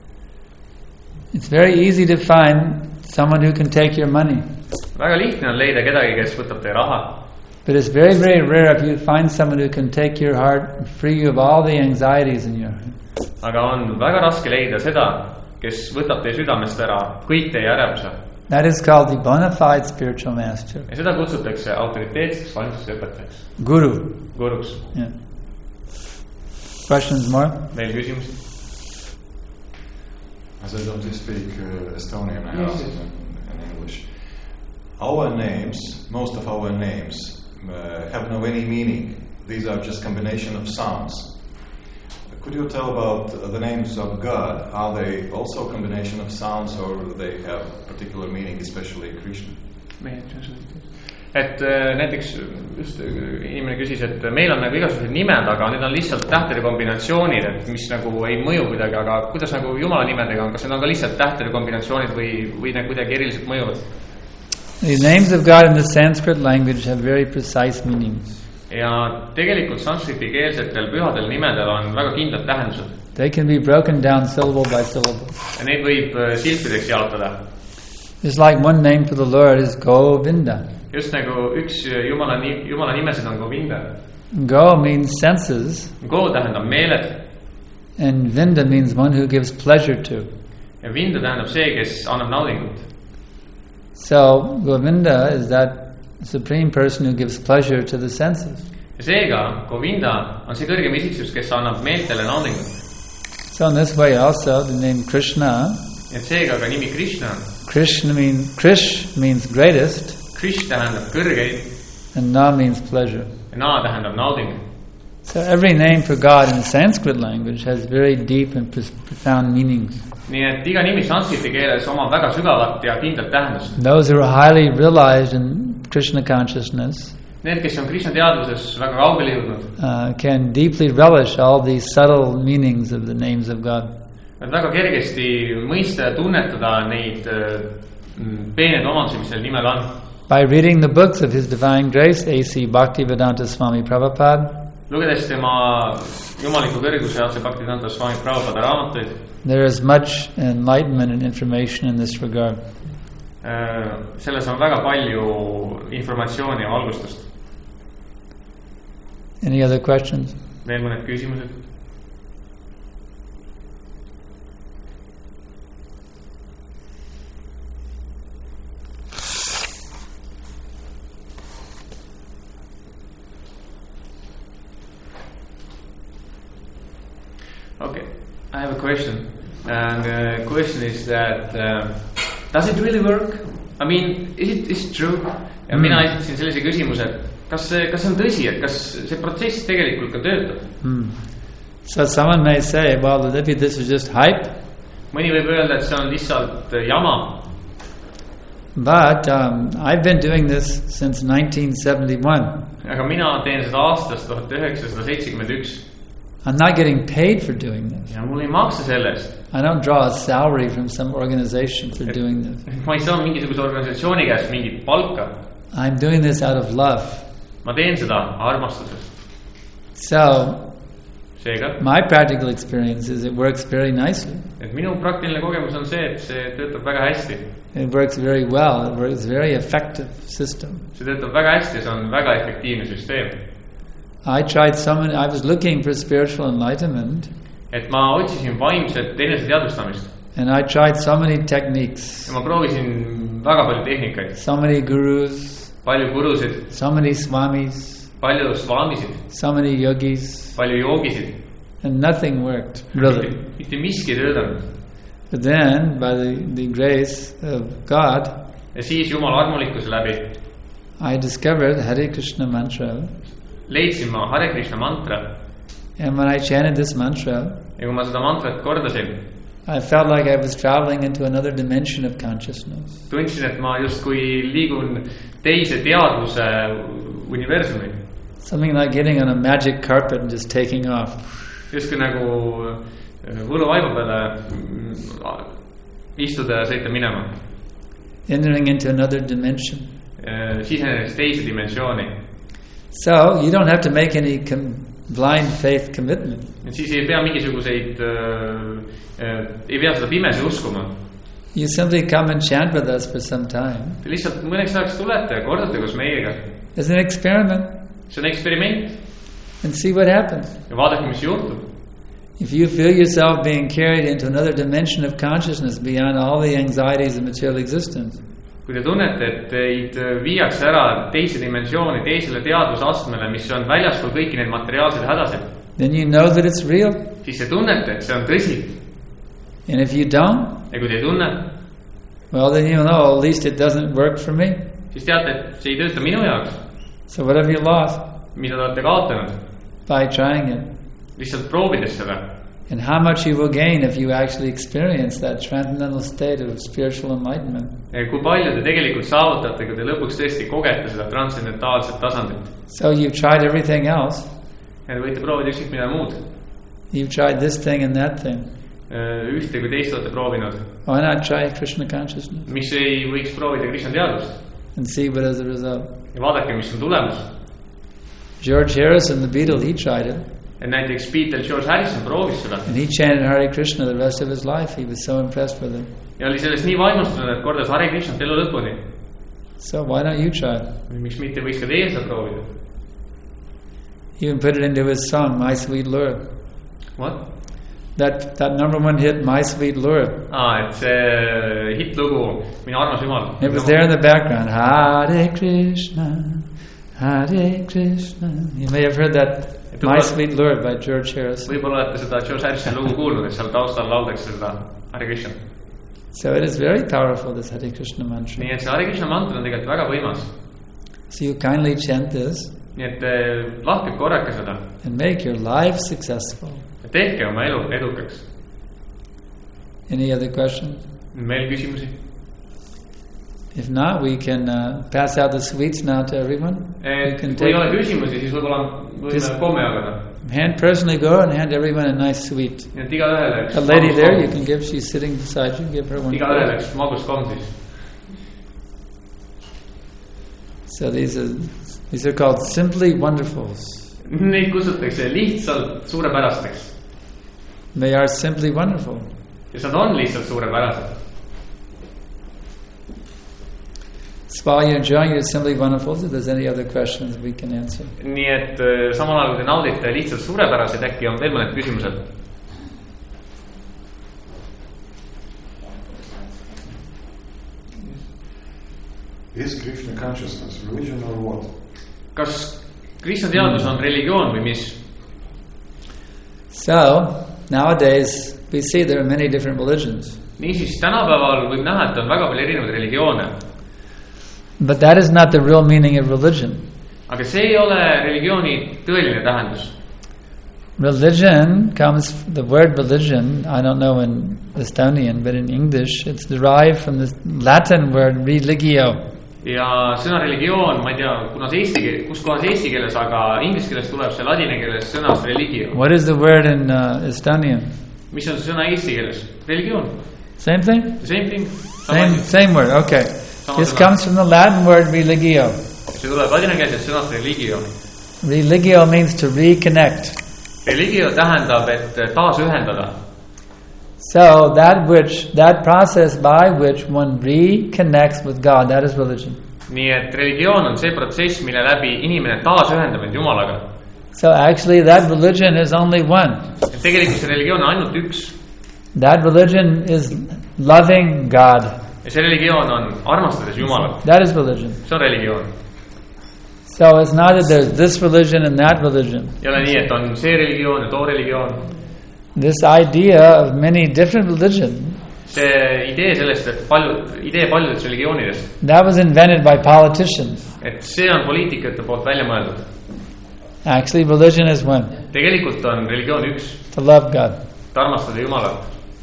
It's very easy to find someone who can take your money. Väga lihtne on leida kedagi, kes võtab teie raha. But it's very, very rare if you find someone who can take your heart and free you of all the anxieties in your heart. Aga on väga raske leida seda, kes võtab teie südamest ära kõik teie ärevuse. That is called the bona fide spiritual master. Ja seda kutsutakse autoriteetseks vaimsuse õpetajaks. Guru. Guruks. Yeah. Questions more? Veel küsimusi? I said, don't you speak uh, Estonian? I asked in, in English. our names, most of our names, uh, have no any meaning. These are just combination of sounds. Could you tell about uh, the names of God? Are they also a combination of sounds, or do they have particular meaning, especially Krishna? Et näiteks just inimene küsis, et meil on nagu igasugused nimed, aga need on lihtsalt tähtede kombinatsioonid, et mis nagu ei mõju kuidagi, aga kuidas nagu Jumala nimedega on, kas need on ka lihtsalt tähtede kombinatsioonid või, või need kuidagi eriliselt mõjuvad? The names of God in the Sanskrit language have very precise meanings. Ja tegelikult sanskriti keelsetel pühadel nimedel on väga kindlad tähendused. They can be broken down syllable by syllable. Ja neid võib silpideks jaotada. Just like one name for the Lord is Govinda. Just nagu üks Jumala, Jumala nimesid on Govinda. Go means senses. Go tähendab meeled. And Vinda means one who gives pleasure to. Ja Vinda tähendab see, kes annab naudingut. So Govinda is that supreme person who gives pleasure to the senses. Ja seega Govinda on see kõrgem isiksus, kes annab meeltele naudingut. So in this way also the name Krishna. Et seega ka nimi Krishna. Krishna means Krish means greatest. Krish tähendab kõrgeid. And Na means pleasure. Ja Na tähendab naudingut. So every name for God in Sanskrit language has very deep and profound meanings. Nii et iga nimi sanskriti keeles omab väga sügavat ja kindlat tähendust. Those who are highly realized in Krishna consciousness, need, kes on Krishna teadvuses väga kaugele jõudnud, uh, can deeply relish all these subtle meanings of the names of God. Nad väga kergesti mõista ja tunnetada neid uh, peened omadusi, mis selle nimel on. By reading the books of His Divine Grace, A C Bhaktivedanta Swami Prabhupada, lugedes tema jumaliku kõrguse A C Bhaktivedanta Swami Prabhupada raamatuid, there is much enlightenment and information in this regard. Uh, selles on väga palju informatsiooni ja valgustust. Any other questions? Veel mõned küsimused? Okay, I have a question. And the uh, question is that uh, does it really work? I mean, is it, is it true? Ja mm. mina esitasin sellise küsimuse, et kas see, kas see on tõsi, et kas see protsess tegelikult ka töötab? Mm. So someone may say, well, maybe this is just hype. Mõni võib öelda, et see on lihtsalt jama. But um, I've been doing this since nineteen seventy-one. Aga mina teen seda aastast tuhat üheksasada seitsekümmend üks. I'm not getting paid for doing this. Ja mul ei maksa sellest. I don't draw a salary from some organization for doing this. Ma ei saa mingisuguse organisatsiooni käest mingit palka. I'm doing this out of love. Ma teen seda armastusest. So, seega, my practical experience is it works very nicely. Et minu praktiline kogemus on see, et see töötab väga hästi. It works very well. It works very effective system. See töötab väga hästi, see on väga efektiivne süsteem. I tried so many, I was looking for spiritual enlightenment. Et ma otsisin vaimset eneseteadvustamist. And I tried so many techniques. Ja ma proovisin väga palju tehnikaid. So many gurus. Palju gurusid. So many swamis. Palju swamisid. So many yogis. Palju yoogisid. And nothing worked, really. Mitte miski ei töötanud. But then, by the, the grace of God, ja siis Jumala armulikkuse läbi, I discovered Hare Krishna mantra. Leidsin ma Hare Krishna mantra. And when I chanted this mantra, ja kui ma seda mantrat kordasin, I felt like I was traveling into another dimension of consciousness. Tundsin, et ma justkui liigun teise teadvuse universumi. Something like getting on a magic carpet and just taking off. Justkui nagu võluvaiba peale istuda ja sõita minema. Entering into another dimension. Sisenedes teise dimensiooni. So, you don't have to make any com- blind faith commitment. Siis ei pea mingisuguseid uh, uh, ei pea seda pimesi uskuma. You simply come and chant with us for some time. Te lihtsalt mõneks ajaks tulete ja kordate koos meiega. It's an experiment. See on eksperiment. And see what happens. Ja vaadake, mis juhtub. If you feel yourself being carried into another dimension of consciousness beyond all the anxieties of material existence. Kui te tunnete, et teid viiakse ära teise dimensiooni, teisele teadvusastmele, mis on väljaspool kõiki neid materiaalseid hädasid, then you know that it's real. Siis te tunnete, et see on tõsi. And if you don't, ja kui te ei tunne, well, then you know at least it doesn't work for me. siis teate, et see ei tööta minu jaoks. So what have you lost? Mida te olete kaotanud? By trying it. Lihtsalt proovides seda. And how much you will gain if you actually experience that transcendental state of spiritual enlightenment. Kui palju te tegelikult saavutate, kui te lõpuks tõesti kogete seda transcendentaalset tasandit. So you've tried everything else. Ja võite proovida ükskõik mida muud. You've tried this thing and that thing. Ühte kui teist olete proovinud. Why not try Krishna consciousness? Miks ei võiks proovida Krishna teadvust? And see what is the result. Ja vaadake, mis on tulemus. George Harrison, the Beatle, he tried it. Et näiteks Beatle George Harrison proovis seda. And he chanted Hare Krishna the rest of his life. He was so impressed with it. Ja oli sellest nii vaimustunud, et kordas Hare Krishnat elu lõpuni. So why don't you try it? Miks mitte võiks ka teie seda proovida? He even put it into his song, My Sweet Lord. What? That, that number one hit, My Sweet Lord. Ah, et see hitlugu, Minu armas Jumal. It was there in the background. Hare Krishna, Hare Krishna. You may have heard that My Sweet Lord by George Harrison. Võib-olla olete seda George Harrison lugu kuulnud, et seal taustal lauldakse seda Hare Krishna. So it is very powerful, this Hare Krishna mantra. Nii et see Hare Krishna mantra on tegelikult väga võimas. So you kindly chant this. Nii et lahkeb korrake seda. And make your life successful. Tehke oma elu edukaks. Any other questions? Meil küsimusi? If not, we can uh, pass out the sweets now to everyone. Et kui ei ole küsimusi, siis võib-olla võime komme jagada. Hand personally go and hand everyone a nice sweet. Nii et iga ühele üks a lady there you can give, she's sitting beside you, give her one. Iga ühele üks maguskomm siis. So these are, these are called simply wonderfuls. Neid kutsutakse lihtsalt suurepärasteks. They are simply wonderful. Ja nad on lihtsalt suurepärased. So while you're enjoying your simply wonderfuls, if there's any other questions we can answer. Nii et samal ajal kui te naudite lihtsalt suurepärased, äkki on veel mõned küsimused? Is Krishna consciousness religion or what? Kas Krishna teadus on religioon või mis? So, nowadays we see there are many different religions. Niisiis, tänapäeval võib näha, et on väga palju erinevaid religioone. But that is not the real meaning of religion. Aga see ei ole religiooni tõeline tähendus. Religion comes, the word religion, I don't know in Estonian, but in English, it's derived from the Latin word religio. Ja sõna religioon, ma ei tea, kunas eesti keeles, kus kohas eesti keeles, aga inglise keeles tuleb see ladina keeles sõnast religio. What is the word in uh, Estonian? Mis on see sõna eesti keeles? Religioon. Same thing? Same thing. Same, same word, okay. This comes from the Latin word religio. See tuleb ladina keelsest sõnast religio. Religio means to reconnect. Religio tähendab, et taas ühendada. So that which, that process by which one reconnects with God, that is religion. Nii et religioon on see protsess, mille läbi inimene taas ühendab end Jumalaga. So actually that religion is only one. Et tegelikult see religioon on ainult üks. That religion is loving God. Ja see religioon on armastades Jumalat. That is religion. See on religioon. So it's not that there's this religion and that religion. Ei ole nii, et on see religioon ja too religioon. This idea of many different religions. See idee sellest, et palju, idee paljudest religioonidest. That was invented by politicians. Et see on poliitikate poolt välja mõeldud. Actually, religion is one. Tegelikult on religioon üks. To love God. Et armastada Jumalat.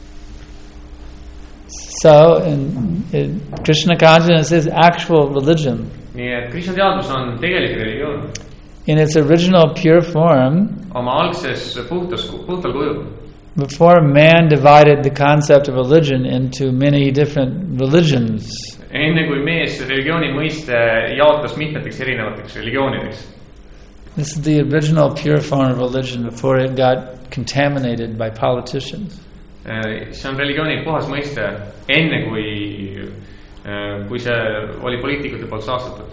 So, in, in Krishna consciousness is actual religion. Nii et Krishna teadvus on tegelik religioon. In its original pure form, oma algses puhtas, puhtal kujul. Before man divided the concept of religion into many different religions. Enne kui mees religiooni mõiste jaotas mitmeteks erinevateks religioonideks. This is the original pure form of religion before it got contaminated by politicians. See on religiooni puhas mõiste enne kui kui see oli poliitikute poolt saastatud.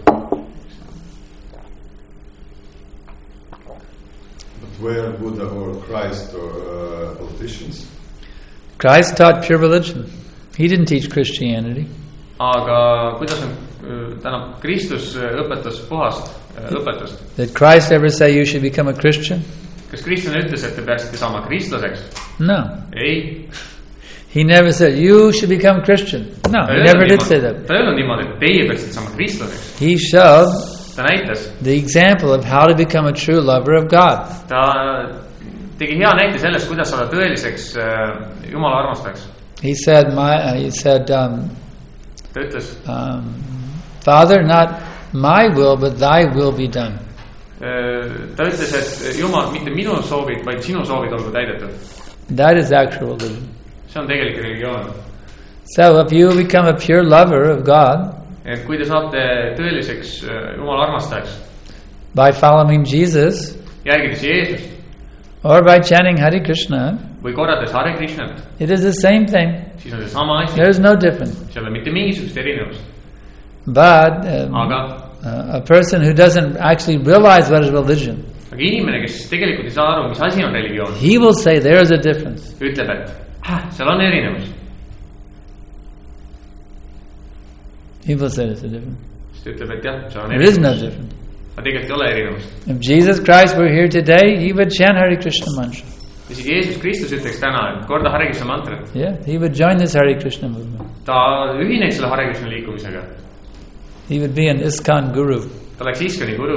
But were Buddha or Christ or uh, politicians? Christ taught pure religion. He didn't teach Christianity. Aga kuidas on täna Kristus õpetas puhast õpetust? Did Christ ever say you should become a Christian? Kas Kristus ütles, et te peaksite saama kristlaseks? No. Ei. He never said, you should become Christian. No, he never did say that. Ta ei öelnud niimoodi, et teie peaksite saama kristlaseks. He showed ta näitas the example of how to become a true lover of God. Ta tegi hea näite sellest, kuidas saada tõeliseks Jumala armastajaks. He said, my, uh, he said, um, ta ütles, um, Father, not my will, but thy will be done. ta ütles, et Jumal, mitte minu soovid, vaid sinu soovid olgu täidetud. That is actual religion. See on tegelik religioon. So if you become a pure lover of God, et kui te saate tõeliseks Jumala armastajaks, by following Jesus, järgides Jeesust, or by chanting Hare Krishna, või korrates Hare Krishnat, it is the same thing. siis on see sama asi. There is no difference. Seal on mitte mingisugust erinevust. But um, aga uh, a person who doesn't actually realize what is religion, aga inimene, kes tegelikult ei saa aru, mis asi on religioon, he will say there is a difference. ütleb, et ah, seal on erinevus. He will say there's a difference. siis ta ütleb, et jah, seal on There is no erinevus. difference. aga tegelikult ei ole erinevust. If Jesus Christ were here today, he would chant Hare Krishna mantra. isegi Jeesus Kristus ütleks täna, et korda Hare Krishna mantrat. Yeah, he would join this Hare Krishna movement. ta ühineks selle Hare Krishna liikumisega. He would be an ISKCON guru. ta oleks ISKCONi guru.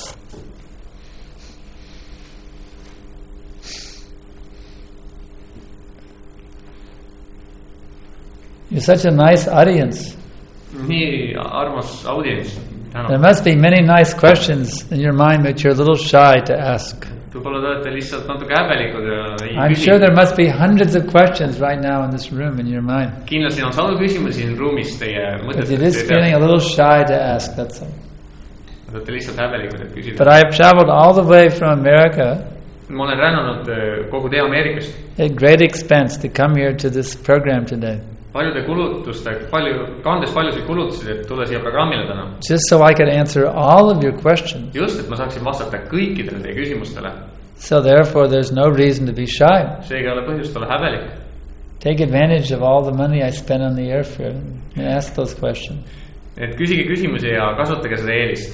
You're such a nice audience. nii armas audients. There must be many nice questions in your mind that you're a little shy to ask. võib-olla te olete lihtsalt natuke häbelikud ja ei I'm küsi. sure there must be hundreds of questions right now in this room in your mind. kindlasti on sadu küsimusi siin ruumis teie But mõtetes. you're just feeling a little shy to ask, that's all. Te olete lihtsalt häbelikud, et küsida. But I have traveled all the way from America ma olen rännanud kogu tee Ameerikast. at great expense to come here to this program today. paljude kulutustega, palju, kandes paljusid kulutusi, et tulla siia programmile täna. Just so I could answer all of your questions. just, et ma saaksin vastata kõikidele teie küsimustele. So therefore there's no reason to be shy. seega ei ole põhjust olla häbelik. Take advantage of all the money I spend on the airfare and ask those questions. et küsige küsimusi ja kasutage seda eelist.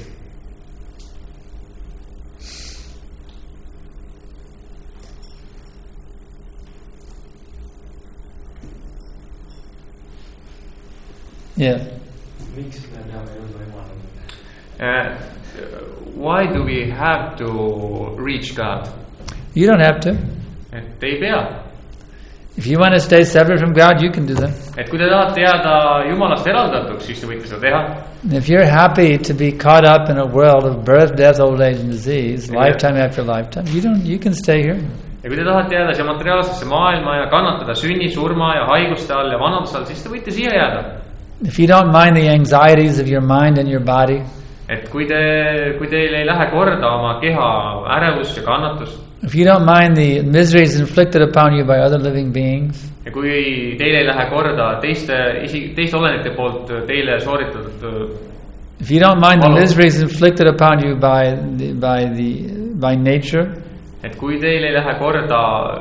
Yeah. Uh, why do we have to reach God? You don't have to. et ei pea. If you want to stay separate from God, you can do that. et kui te tahate jääda Jumalast eraldatuks, siis te võite seda teha. If you're happy to be caught up in a world of birth, death, old age, and disease, Yeah. lifetime after lifetime, you don't. You can stay here. ja kui te tahate jääda siia materiaalsesse maailma ja kannatada sünni, surma ja haiguste all ja vanaduse all, siis te võite siia jääda. If you don't mind the anxieties of your mind and your body, et kui te, kui teil ei lähe korda oma keha ärevus ja kannatus, if you don't mind the miseries inflicted upon you by other living beings, ja kui teil ei lähe korda teiste isi-, teiste olenite poolt teile sooritatud, if you don't mind the Follow. miseries inflicted upon you by the, by the by nature, et kui teil ei lähe korda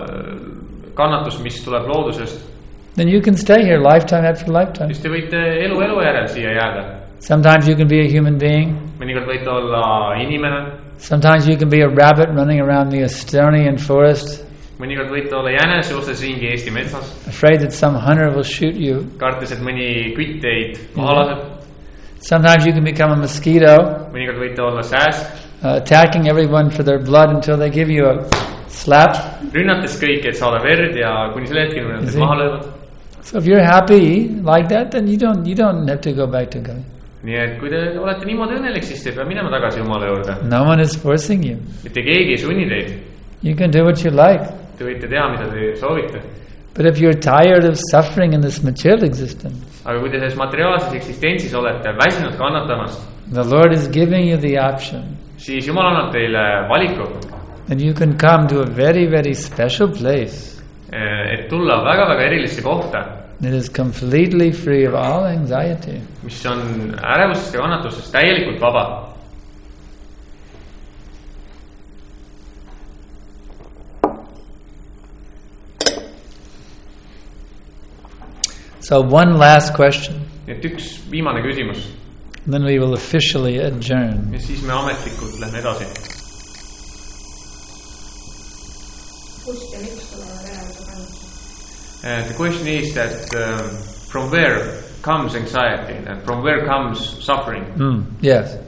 kannatus, mis tuleb loodusest, then you can stay here lifetime after lifetime. siis te võite elu elu järel siia jääda. Sometimes you can be a human being. mõnikord võite olla inimene, Sometimes you can be a rabbit running around the Estonian forest, mõnikord võite olla jänes joostes ringi Eesti metsas, afraid that some hunter will shoot you. kartes, et mõni kütt teid maha laseb. Sometimes you can become a mosquito, mõnikord võite olla sääsk, uh, attacking everyone for their blood until they give you a slap. rünnates kõiki, et saada verd ja kuni selle hetkeni, kui nad teid maha löövad. So if you're happy like that, then you don't you don't have to go back to God. nii et kui te olete niimoodi õnnelik, siis te ei pea minema tagasi Jumala juurde. No one is forcing you. mitte keegi ei sunni teid. You can do what you like. Te võite teha, mida te soovite. But if you're tired of suffering in this material existence, aga kui te selles materiaalses eksistentsis olete väsinud kannatamast, the Lord is giving you the option siis Jumal annab teile valiku, that you can come to a very, very special place et tulla väga-väga erilisse kohta, that is completely free of all anxiety. mis on ärevusest ja kannatusest täielikult vaba. So one last question, nii et üks viimane küsimus then we will officially adjourn. ja siis me ametlikult lähme edasi. kust ja miks sul on ärevuse kannus? Uh, the question is that um, from where comes anxiety and from where comes suffering? Mm, yes.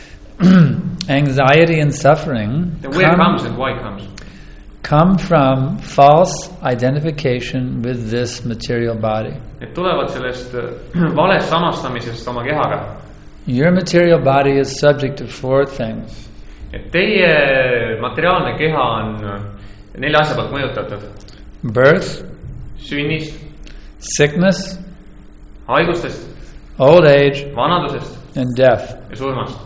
Anxiety and suffering And where come, comes and why comes? come from false identification with this material body. Need tulevad sellest uh, valest samastamisest oma kehaga. Your material body is subject to four things. Et teie materiaalne keha on uh, nelja asja poolt mõjutatud. Birth, Sünnist, sickness, haigustest, old age, vanadusest and death. ja surmast.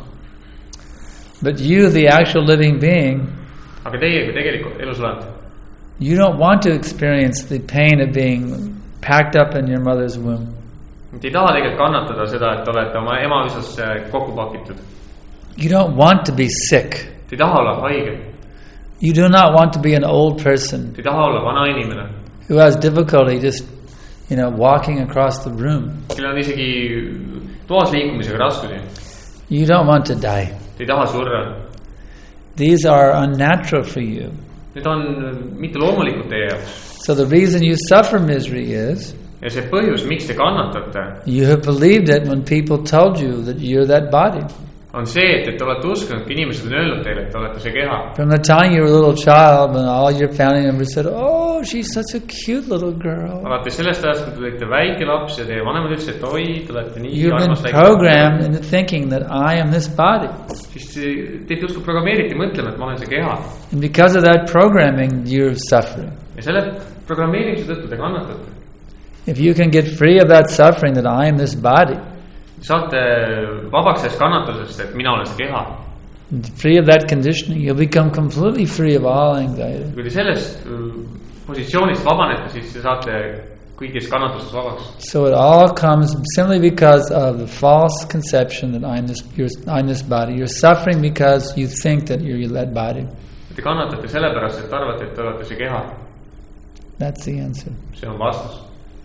But you, the actual living being, Aga teie kui tegelikult elus olete, you don't want to experience the pain of being packed up in your mother's womb. te ei taha tegelikult kannatada seda, et olete oma ema üsasse kokku pakitud. You don't want to be sick. Te ei taha olla haige. You do not want to be an old person Te ei taha olla vana inimene, who has difficulty just, you know, walking across the room. kellel on isegi toas liikumisega raskusi. You don't want to die. Te ei taha surra. These are unnatural for you. Need on mitte loomulikud teie jaoks. So the reason you suffer misery is Ja see põhjus, miks te kannatate, you have believed it when people told you that you're that body. on see, et, et te olete uskunud, kui inimesed on öelnud teile, et te olete see keha. From the time you were a little child, when all your family members said, "Oh, she's such a cute little girl," Alates sellest ajast, kui te olite väike laps ja teie vanemad ütlesid, et oi, te olete nii you've been armas väike programmed into thinking that I am this body. laps, siis te- teid justkui programmeeriti mõtlema, et ma olen see keha. And because of that programming, you're suffering. Ja selle programmeerimise tõttu te kannatate. If you can get free of that suffering that I am this body, Saate vabaks sellest kannatusest, et mina olen see keha. free of that conditioning, you'll become completely free of all anxiety. Kui te sellest äh, positsioonist vabanete, siis te saate kõigist kannatustest vabaks. So it all comes simply because of the false conception that I'm this, you're, I'm this body. You're suffering because you think that you're that body. Te kannatate sellepärast, et arvate, et te olete see keha. That's the answer. See on vastus.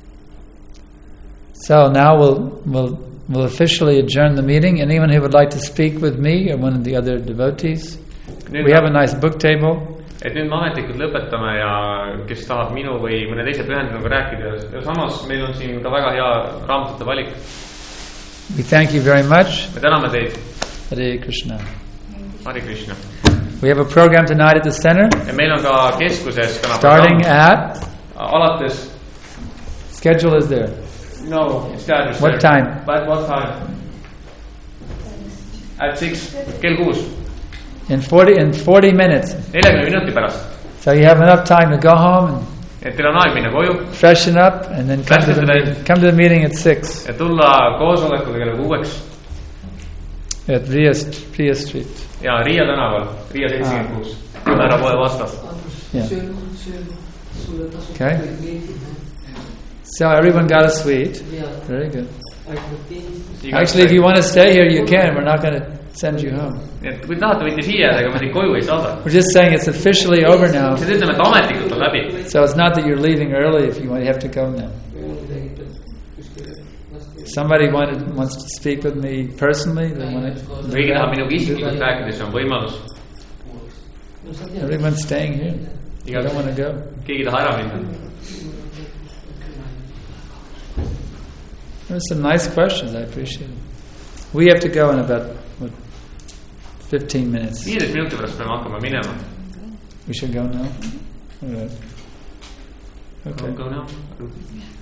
So now we'll, we'll, we'll officially adjourn the meeting. Anyone who would like to speak with me or one of the other devotees? Nüüd We have a nice book table. Et nüüd me ametlikult lõpetame ja kes tahab minu või mõne teise pühendunuga rääkida. Ja samas meil on siin ka väga hea raamatute valik. We thank you very much. Me täname teid. Hare Krishna. Hare Krishna. We have a program tonight at the center, Ja meil on ka keskuses täna starting programm. at, Alates schedule is there. No, it's that. What time? But what time? At six. Kell kuus. In forty, in forty minutes. neljakümne minuti pärast. So you have enough time to go home and Et teil on aeg minna koju freshen up and then come to the, meet- come to the meeting at six ja tulla koosolekule kella kuueks. at Priya, Priya Street. Ja Riia tänaval, Riia seitsekümmend kuus. Härra poe vastas. Yeah. Okay. So everyone got a suite. Very good. Actually, if you want to stay here, you can. We're not going to send you home. Et kui tahate, võite siia jääda, aga me teid koju ei saada. We're just saying it's officially over now. Siis ütleme, et ametlikult on läbi. So it's not that you're leaving early if you want, you have to go now. Somebody wanted, wants to speak with me personally. They want to do Keegi tahab that. minuga isiklikult rääkida, see on võimalus. Everyone's staying here. You don't want to go. Keegi ei taha ära minna. There's some nice questions. I appreciate it. We have to go in about what, fifteen minutes. viieteist minuti pärast peame hakkama minema. We should go now. All right. Okay. Go now.